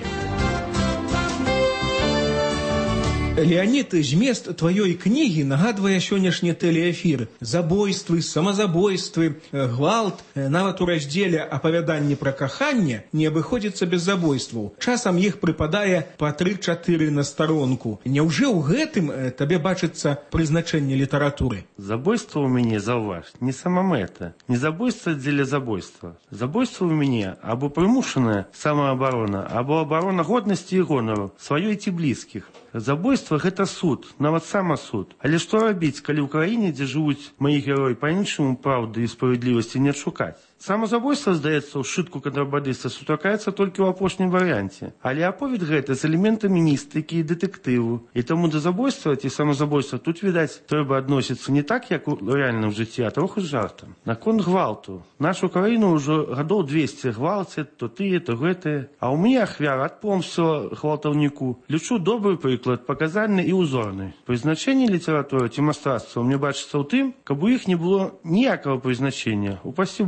Леанід, змест тваёй кнігі нагадвае сённяшні тэлеэфір. Забойствы, самазабойствы, гвалт. Нават у раздзеле «Апавяданні пра каханне» не абыходзіцца без забойстваў. Часам іх прыпадае па 3-4 на старонку. Няўжо ў гэтым табе бачыцца прызначэнне літаратуры? Забойство у мяне, заўваж, не самамэта, не забойство дзеля забойства. Забойство у мяне або прымушаная самаабарона, або абарона годнасці і гонару, сваёй ці блізкіх. Забойство – гэта суд, нават самасуд. Але што рабіць, калі ў краіне, дзе жывуць маі героі, па-іншаму праўды і справядлівасці не адшукаць? Самазабойства, здаецца, ў сшытку кантрабандыста сустракаецца толькі ў апошнім варыянце. Але аповед гэта з элементамі містыкі і дэтэктыву. І таму да забойства ці самазабойства тут, відаць, трэба адносіцца не так, як у рэальным жыцці, а троху з жартам. Наконт гвалту. Нашу краіну ўжо гадоў 200 гвалцяць, то тыя, то гэтыя. А ў мяне ахвяра ад помсцу гвалтаўніку. Лічу добры прыклад, паказальны і ўзорны. Прызначэнне літаратуры ці мастацтва мне бачыцца ў тым, каб у іх не было ніякага прызначення. Упасці Божа,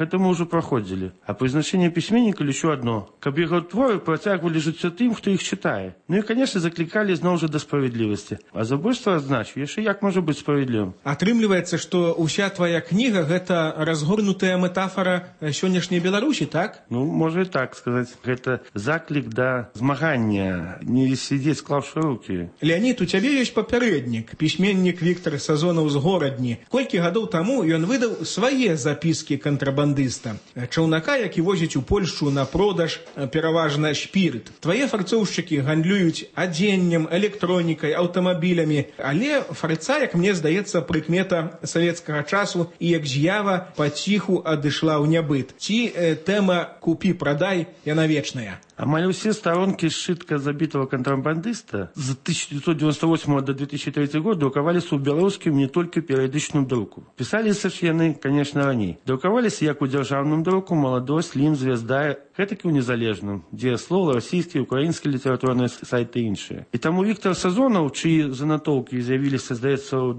гэта мы ўжо праходзілі. А прызначэнне пісьменніка лічу адно, каб яго творы працягвалі жыццё тым, хто іх чытае. Ну і, канешне, заклікалі зноў жа да справядлівасці. А забойства, адзначу, яшчэ як можа быць справядлівым? Атрымліваецца, што ўся твая кніга гэта разгорнутая метафора сённяшняй Беларусі, так? Ну, можа і так сказаць. Гэта заклік да змагання, не сидзець склаўшы рукі. Леонид, у цябе ёсць папярэднік, пісьменнік Віктор Сазонаў з Горадні. Колькі гадоў таму ён выдаў свае запіскі кантрабандыста. Чаўнака, які возіць у Польшчу на продаж пераважна шпірт. Твае фарцоўшчыкі гандлююць адзеннем, электронікай, аўтамабілямі. Але фарца, як мне здаецца, прыкмета савецкага часу і як з'ява паціху адышла ў нябыт. Ці тэма «купі-прадай» яна вечная? Амаль усе сторонки сшитка забитого контрабандиста с 1998 до 2003 года друковались у белорусским не только периодичную друку. Писались яны, конечно, раней. Друковались як у державным друку «Молодость», «Лим», «Звезда», гэтак і ў незалежным, дзе слова расійскія, украінскія літаратурныя сайты і іншыя. І таму Віктор Сазонаў, чыі занатоўкі з'явіліся, здаецца, ў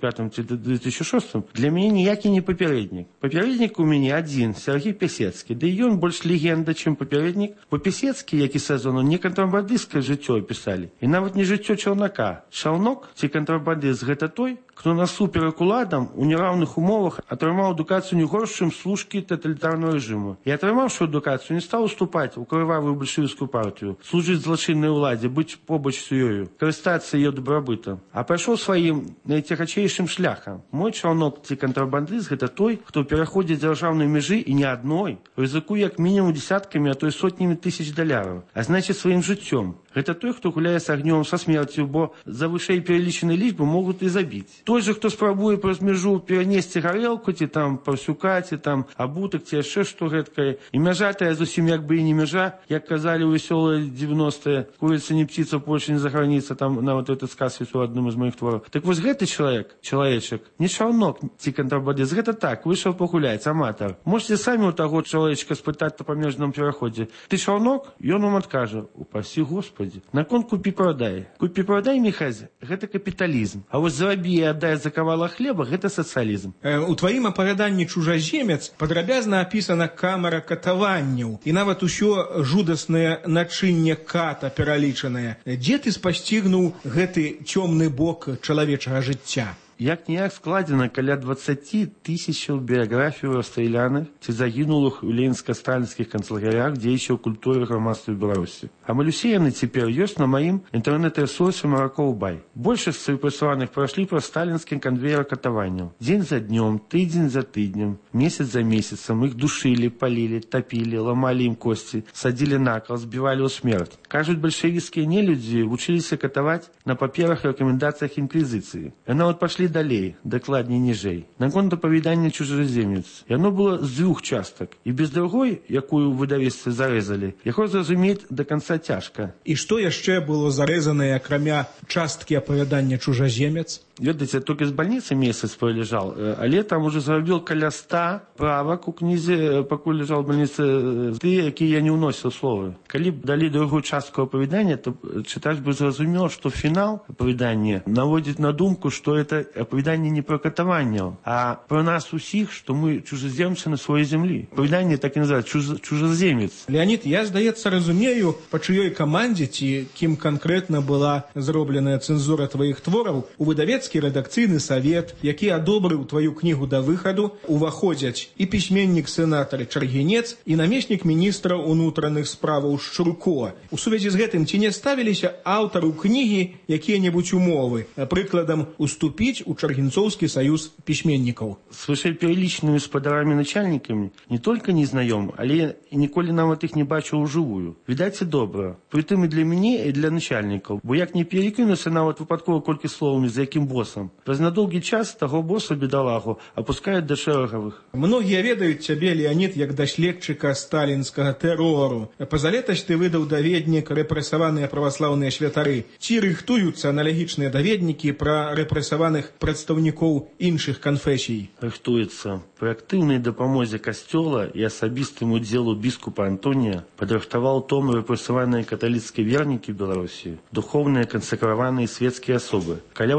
2005-2006, для мяне ніякі не папярэднік. Папярэднік у мяне адзін, Сергей Пісецкі, ды ён больш легенда, чым папярэднік. Бо Пісецкі, як і Сазонаў, не кантрабандысцкае жыццё опісалі. І нават не жыццё чаўнака. Чаўнок ці кантрабандыст гэта той, хто насуперак уладам у нераўных умовах атрымаў адукацыю не горш, чым служкі таталітарнага рэжыму. І атрымаўшы адукацыю, не стаў уступаць у крывавую бальшавіцкую партыю, служыць злачыннай уладзе, быць побач з ёю, карыстацца яе дабрабытам, а пайшоў сваім найцягачэйшым шляхам. Мой чаўнок ці кантрабандыст гэта той, хто пераходзіць дзяржаўнай мяжы і не адной, рызыкуе як мінімум дзесяткамі, а то і сотнямі тысяч даляраў, а значыць сваім жыццём. Гэта той, хто гуляе з агнём, са смерцю, бо за вышэй пералічанай лічбы могуць і забіць. Той же, хто спрабуе праз мяжу перанесці гарэлку, ці там парсюка, ці там абутак, ці яшчэ што гэткае. І мяжа тая зусім як бы і не мяжа, як казалі ў весёлыя 90-е, курица не птица, Польша не за граница, там нават этот сказ ёсць у адным з моих твораў. Так вось гэты чалавечак, не чаўнок ці кантрабандыст, гэта так, выйшаў пагуляць, аматар. Можете самі ў таго чалавечка спытаць на памежным пераходзе. Ты чаўнок? Ён вам адкажа: упасі Господи. Наконт купі-прадай. Купі-прадай, Міхась, гэта капіталізм. А вось зарабі і аддай за кавала хлеба, гэта сацыялізм. У тваім апавяданні «Чужаземец» падрабязна апісана камера катаванняў і нават усё жудаснае начынне ката пералічанае. Дзе ты спасцігнуў гэты цёмны бок чалавечага жыцця? Як-ніяк складзена каля 20 тысячаў біяграфій расстраляных ці загінулых у ленінска-сталінскіх канцлагерях дзеячаў культуры грамадства Беларусі. Амаль усе яны цяпер ёсць на маім інтэрнэт-рэсурсе Маракоў Бай. Большасць рэпрэсаваных прайшлі праз сталінскі канвеер катаванняў. Дзень за днём, тыдзень за тыднем, месяц за месяцам іх душылі, палілі, тапілі, ламалі ім косці, садзілі накал, збівалі ў смерць. Кажуць, бальшавіцкія нелюдзі вучыліся катаваць на паперах і рэкамендацыях інквізіцыі. Яны нават пашлі далей, дакладней ніжэй. Наконт апавядання «Чужаземец». Яно было з двух частак. І без другой, якую ў выдавецтве зарэзалі, яго зразумець да канца цяжка. І што яшчэ было зарэзанае, акрамя часткі апавядання «Чужаземец»? Ведаеце, толькі з бальніцы месяц пролежал, але там уже зрабіў каля 100 правак у кнізе, пакуль ляжаў у бальніцы, тыя, якія я не ўносіў словы. Калі б далі другую частку апавядання, то чытач бы зразумеў, што фінал апавядання наводзіць на думку, што это апавяданне не пра катаванняў, а пра нас усіх, што мы чужаземцы на сваёй зямлі. Апавяданне так і называецца «Чужаземец». Леонид, я, здаецца, разумею, па чыёй камандзе ці кім канкрэтна была зробленая цэнзура тваіх твораў. У выдавецкі рэдакцыйны савет, які адобрыў тваю кнігу да выхаду, уваходзяць і пісьменнік-сенатар Чаргінец, і намеснік міністра ўнутраных справаў Шчурко. У сувязі з гэтым ці не ставіліся аўтару кнігі якія-небудзь умовы, прыкладам, уступіць у Чаргінцоўскі саюз пісьменнікаў? С вышэйпералічанымі спадарамі-начальнікамі не толькі не знаём, але і ніколі нават іх не бачыў ужывую. Відаць, і добра. Прытым і для мяне, і для начальнікаў. Бо як не перекінуся нават выпадкова колькі словамі, за якім босам. Праз на доўгі час таго боса, бедалагу, апускаюць да шэрагавых. Многія ведаюць цябе, Леонид, як даследчыка сталінскага тэрору. Пазалетась ты выдаў даведнік «Рэпрэсаваныя праваслаўныя святары». Ці рыхтуюцца аналагічныя даведнікі пра рэпрэсаваных прадстаўнікоў іншых канфесій? Рыхтуецца. Пры актыўнай дапамозе касцёла і асабістым удзелу біскупа Антонія падрыхтаваў том «Рэпрэсаваныя каталіцкія вернікі Беларусі», духовныя кансакраваныя светскія асобы. Каля 800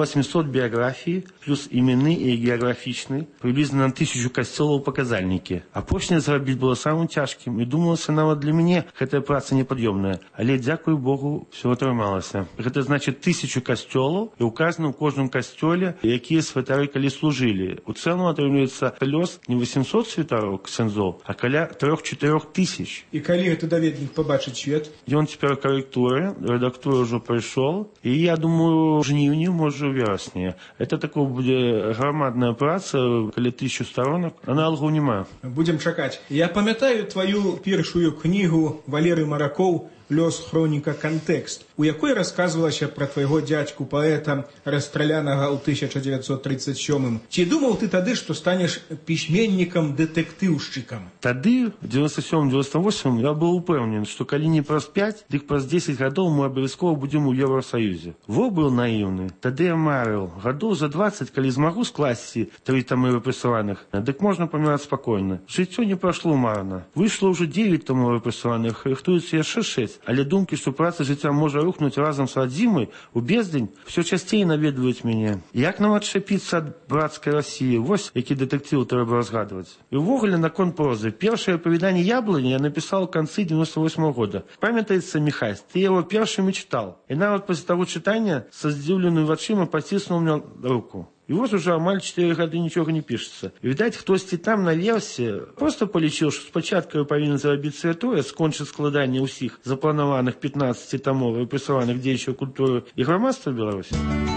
год биографии, плюс именный и географичный, приблизно на 1000 костелов показальники. Апошняе зрабіць было самым тяжким, и думалася нават для мяне гэтая праца непадъемная. Але, дзякуй Богу, все атрымалася. Гэта значит 1000 костелов, и указано в каждом костеле, якія святары калі служили. У целом атрымліваецца лёс не 800 святаров ксяндзоў, а каля 3-4 тысяч. И калі гэты даведнік побачыць свет? Ён цяпер корректуры, редактура уже пришел, и я думаю, в жніўні, может, в верасні. Это такое будет громадная праца, каля 1000 сторонок, аналогов нема. Будем чакаць. Я памятаю твою першую книгу Валерый Маракоў «Лёс хроніка кантэкст», у якой расказвалася пра твайго дзядзьку паэта, расстралянага ў 1937-м. Ці думаў ты тады, што станеш пісьменнікам-дэтэктыўшчыкам? Тады, в 97-98, я был упэўнен, што калі не праз 5, дык праз 10 гадоў мы абавязкова будзем у Еўрасаюзе. Во быў наіўны. Тады я марыў. Гадоў за 20, калі змагу скласці 3 тамы выпрацаваных, дык можна паміраць спакойна. Жыццё не прашло марна. Выйшло ўжо 9 тамоў выпрацаваных, рыхтуецца яшчэ 6. Але думкі, што праца жыцця можа рухнуць разам з радзімай у бездзень, все часцей наведваюць мяне. Як нам адчапіцца ад брацкай Расіі? Вось які дэтэктыў трэба разгадваць. І ўвогуле наконт прозы. Першае апавяданне «Яблоні» я напісаў у канцы 98-го года. Памятаецца, Міхась, ты яго першым і чытаў. І нават пасля таго чытання са здзіўленымі вачыма паціснуў мне руку. И вот уже амаль 4 года ничего не пишется. И, видать, хтосьці там наверсе просто полічыў, што спачатку я павінен зрабіць святое, скончыць складанне ўсіх запланаваных 15 тамоў выпрацаваных дзеячаў культуры і грамадства Беларусі.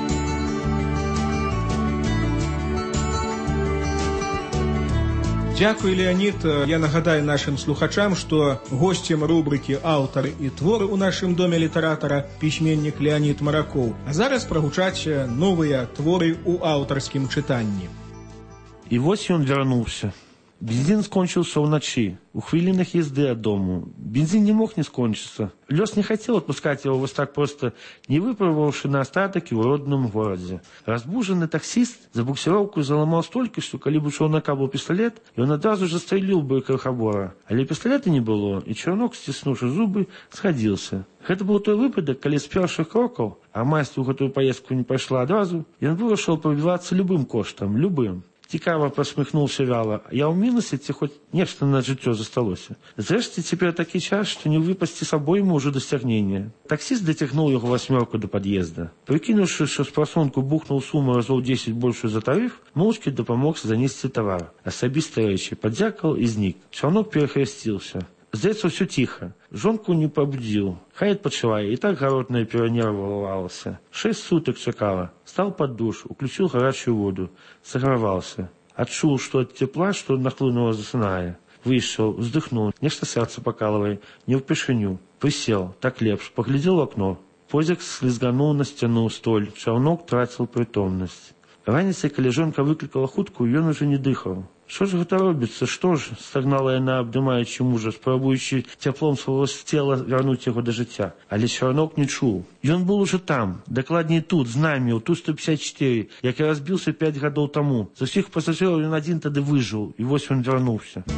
Дякую, Леонид. Я нагадаю нашим слухачам, что гостем рубрики «Аўтар і творы» у нашым доме літаратара пісьменнік Леонид Маракоў. А зараз прагучаць новыя творы ў аўтарскім чытанні. І вось ён вярнуўся. Бензин скончился ўначы, у хвілінах езды ад дому. Бензин не мог не скончиться. Лёс не хотел отпускать его вот так просто, не выпробовавши на остаток в родном городе. Разбуженный таксист за буксировку заломал столько, что калі бы у чоловіка был пистолет, и он одразу же стрелил бы крохобора. Але пистолета не было, и чоловік, стиснувши зубы, сходился. Гэта был той выпадок, калі з першых крокаў, а масць у гэтую поездку не пайшла адразу, ён вырашыў пробівацца любым коштам, любым. Цікава прасміхнуўся вяла. Я ў мінусе, ці хоць нешта на жыццё засталося. Зрэшце, цяпер такі час, што не выпасці з абойму ўжо дасягнення. Таксіст дацягнуў яго 8 да пад'езда. Прыкінуўшы, што з прасунку бухнуў суму разоў 10 большую за тарыф, моўчкі дапамог занесці тавар. Асабістыя рэчы падзякаў і знік. Чаўнок перахрысціўся. Здаецца, ўсё ціха. Жонку не пабудзіў. Хай адпачывае, і так гаротная перанервавалася. 6 сутак чакала. Стаў пад душ, уключыў гарачую воду. Саграваўся. Адчуў, што ад цепла, што нахлынула, засынае. Выйшаў, уздыхнуў, нешта сэрца пакалывае, не ўпершыню. Прысеў, так лепш, паглядзеў у акно. Позяк слізгануў на сцяну столь, чаўнок траціў прытомнасць. Раніцай, калі жонка выклікала хутку, ён уже не дыхаў. Што ж гэта робіцца? Што ж? Стагнала яна, абдымаючы мужа, спрабуючы цяплом свайго цела вярнуць яго да жыцця. Але чарнок не чуў. Ён быў уже там, дакладней тут, з намі, у Ту-154, як я разбіўся 5 гадоў таму. З усіх пасажыраў ён адзін тады выжыў, і вось ён вярнуўся.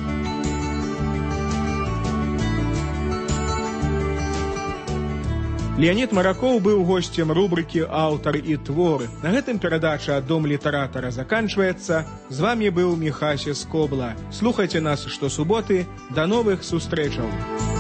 Леонид Маракоў быў гостем рубрики «Аўтар і творы». На гэтым перадача «Дом літаратара» заканчваецца. З вами быў Міхася Скобла. Слухайце нас штосуботы. До новых сустрэчаў.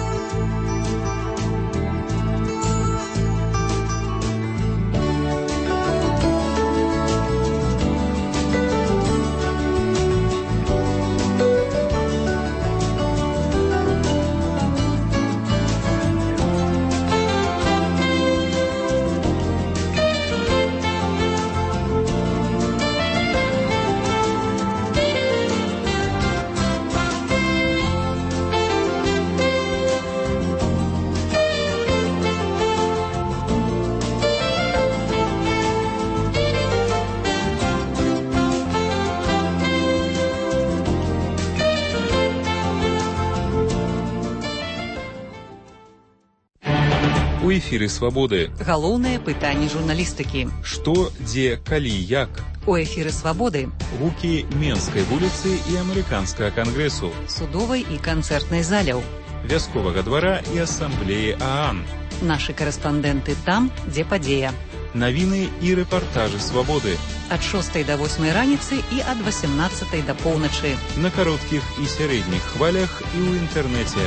У эфіры «Свабоды». Галоўнае пытанне журналістыкі. Што, дзе, калі, як? У эфіры «Свабоды». Гукі Менскай вуліцы і Амерыканскага кангрэсу. Судовай і канцэртнай заляў. Вясковага двара і асамблеі ААН. Нашы карэспандэнты там, дзе падзея. Навіны і рэпартажы «Свабоды». Ад 6 до 8 раніцы і ад 18 до поўначы. На кароткіх і сярэдніх хвалях і ў інтэрнэце.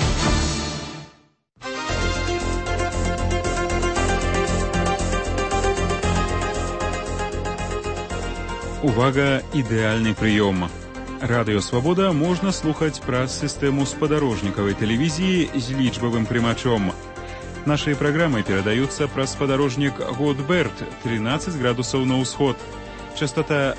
Увага, ідэальны прыём. Радыё «Свабода» можна слухаць праз сістэму спадарожнікавай тэлевізіі з лічбавым прымачом. Наши программы передаются праз спадарожнік Годберт, 13 градусаў на ўсход. Частота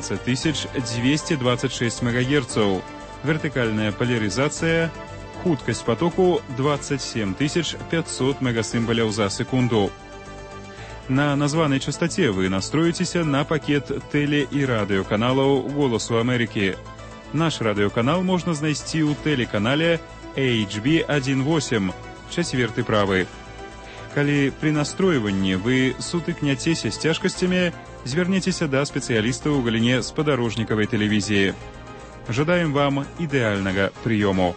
12226 МГц. Вертикальная поляризация. Хуткасць потоку 27500 мегасімбаляў за секунду. На названай частоте вы настроитеся на пакет теле- і радыёканалаў «Голосу Америки». Наш радыёканал можна знайсці ў тэлеканале HB18, 4 правы. Калі пры настройванні вы сутыкняцеся з цяжкасцямі, звярніцеся да спецыялістаў у галіне спадарожнікавай тэлевізіі. Жадаем вам ідэальнага прыёму.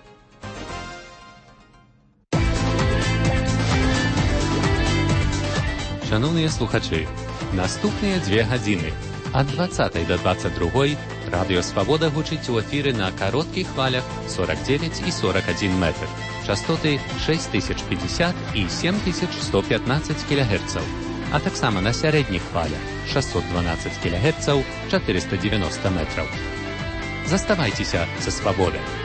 Шановні слухачі, наступныя 2 гадзіны ад 20 до 22 Радыё «Свабода» гучыць у эфіры на кароткіх хвалях 49 і 41 метр. Частоты 6050 і 7115 кГц, а таксама на сярэдніх хвалях 612 кГц, 490 метраў. Заставайцеся са «Свабодай».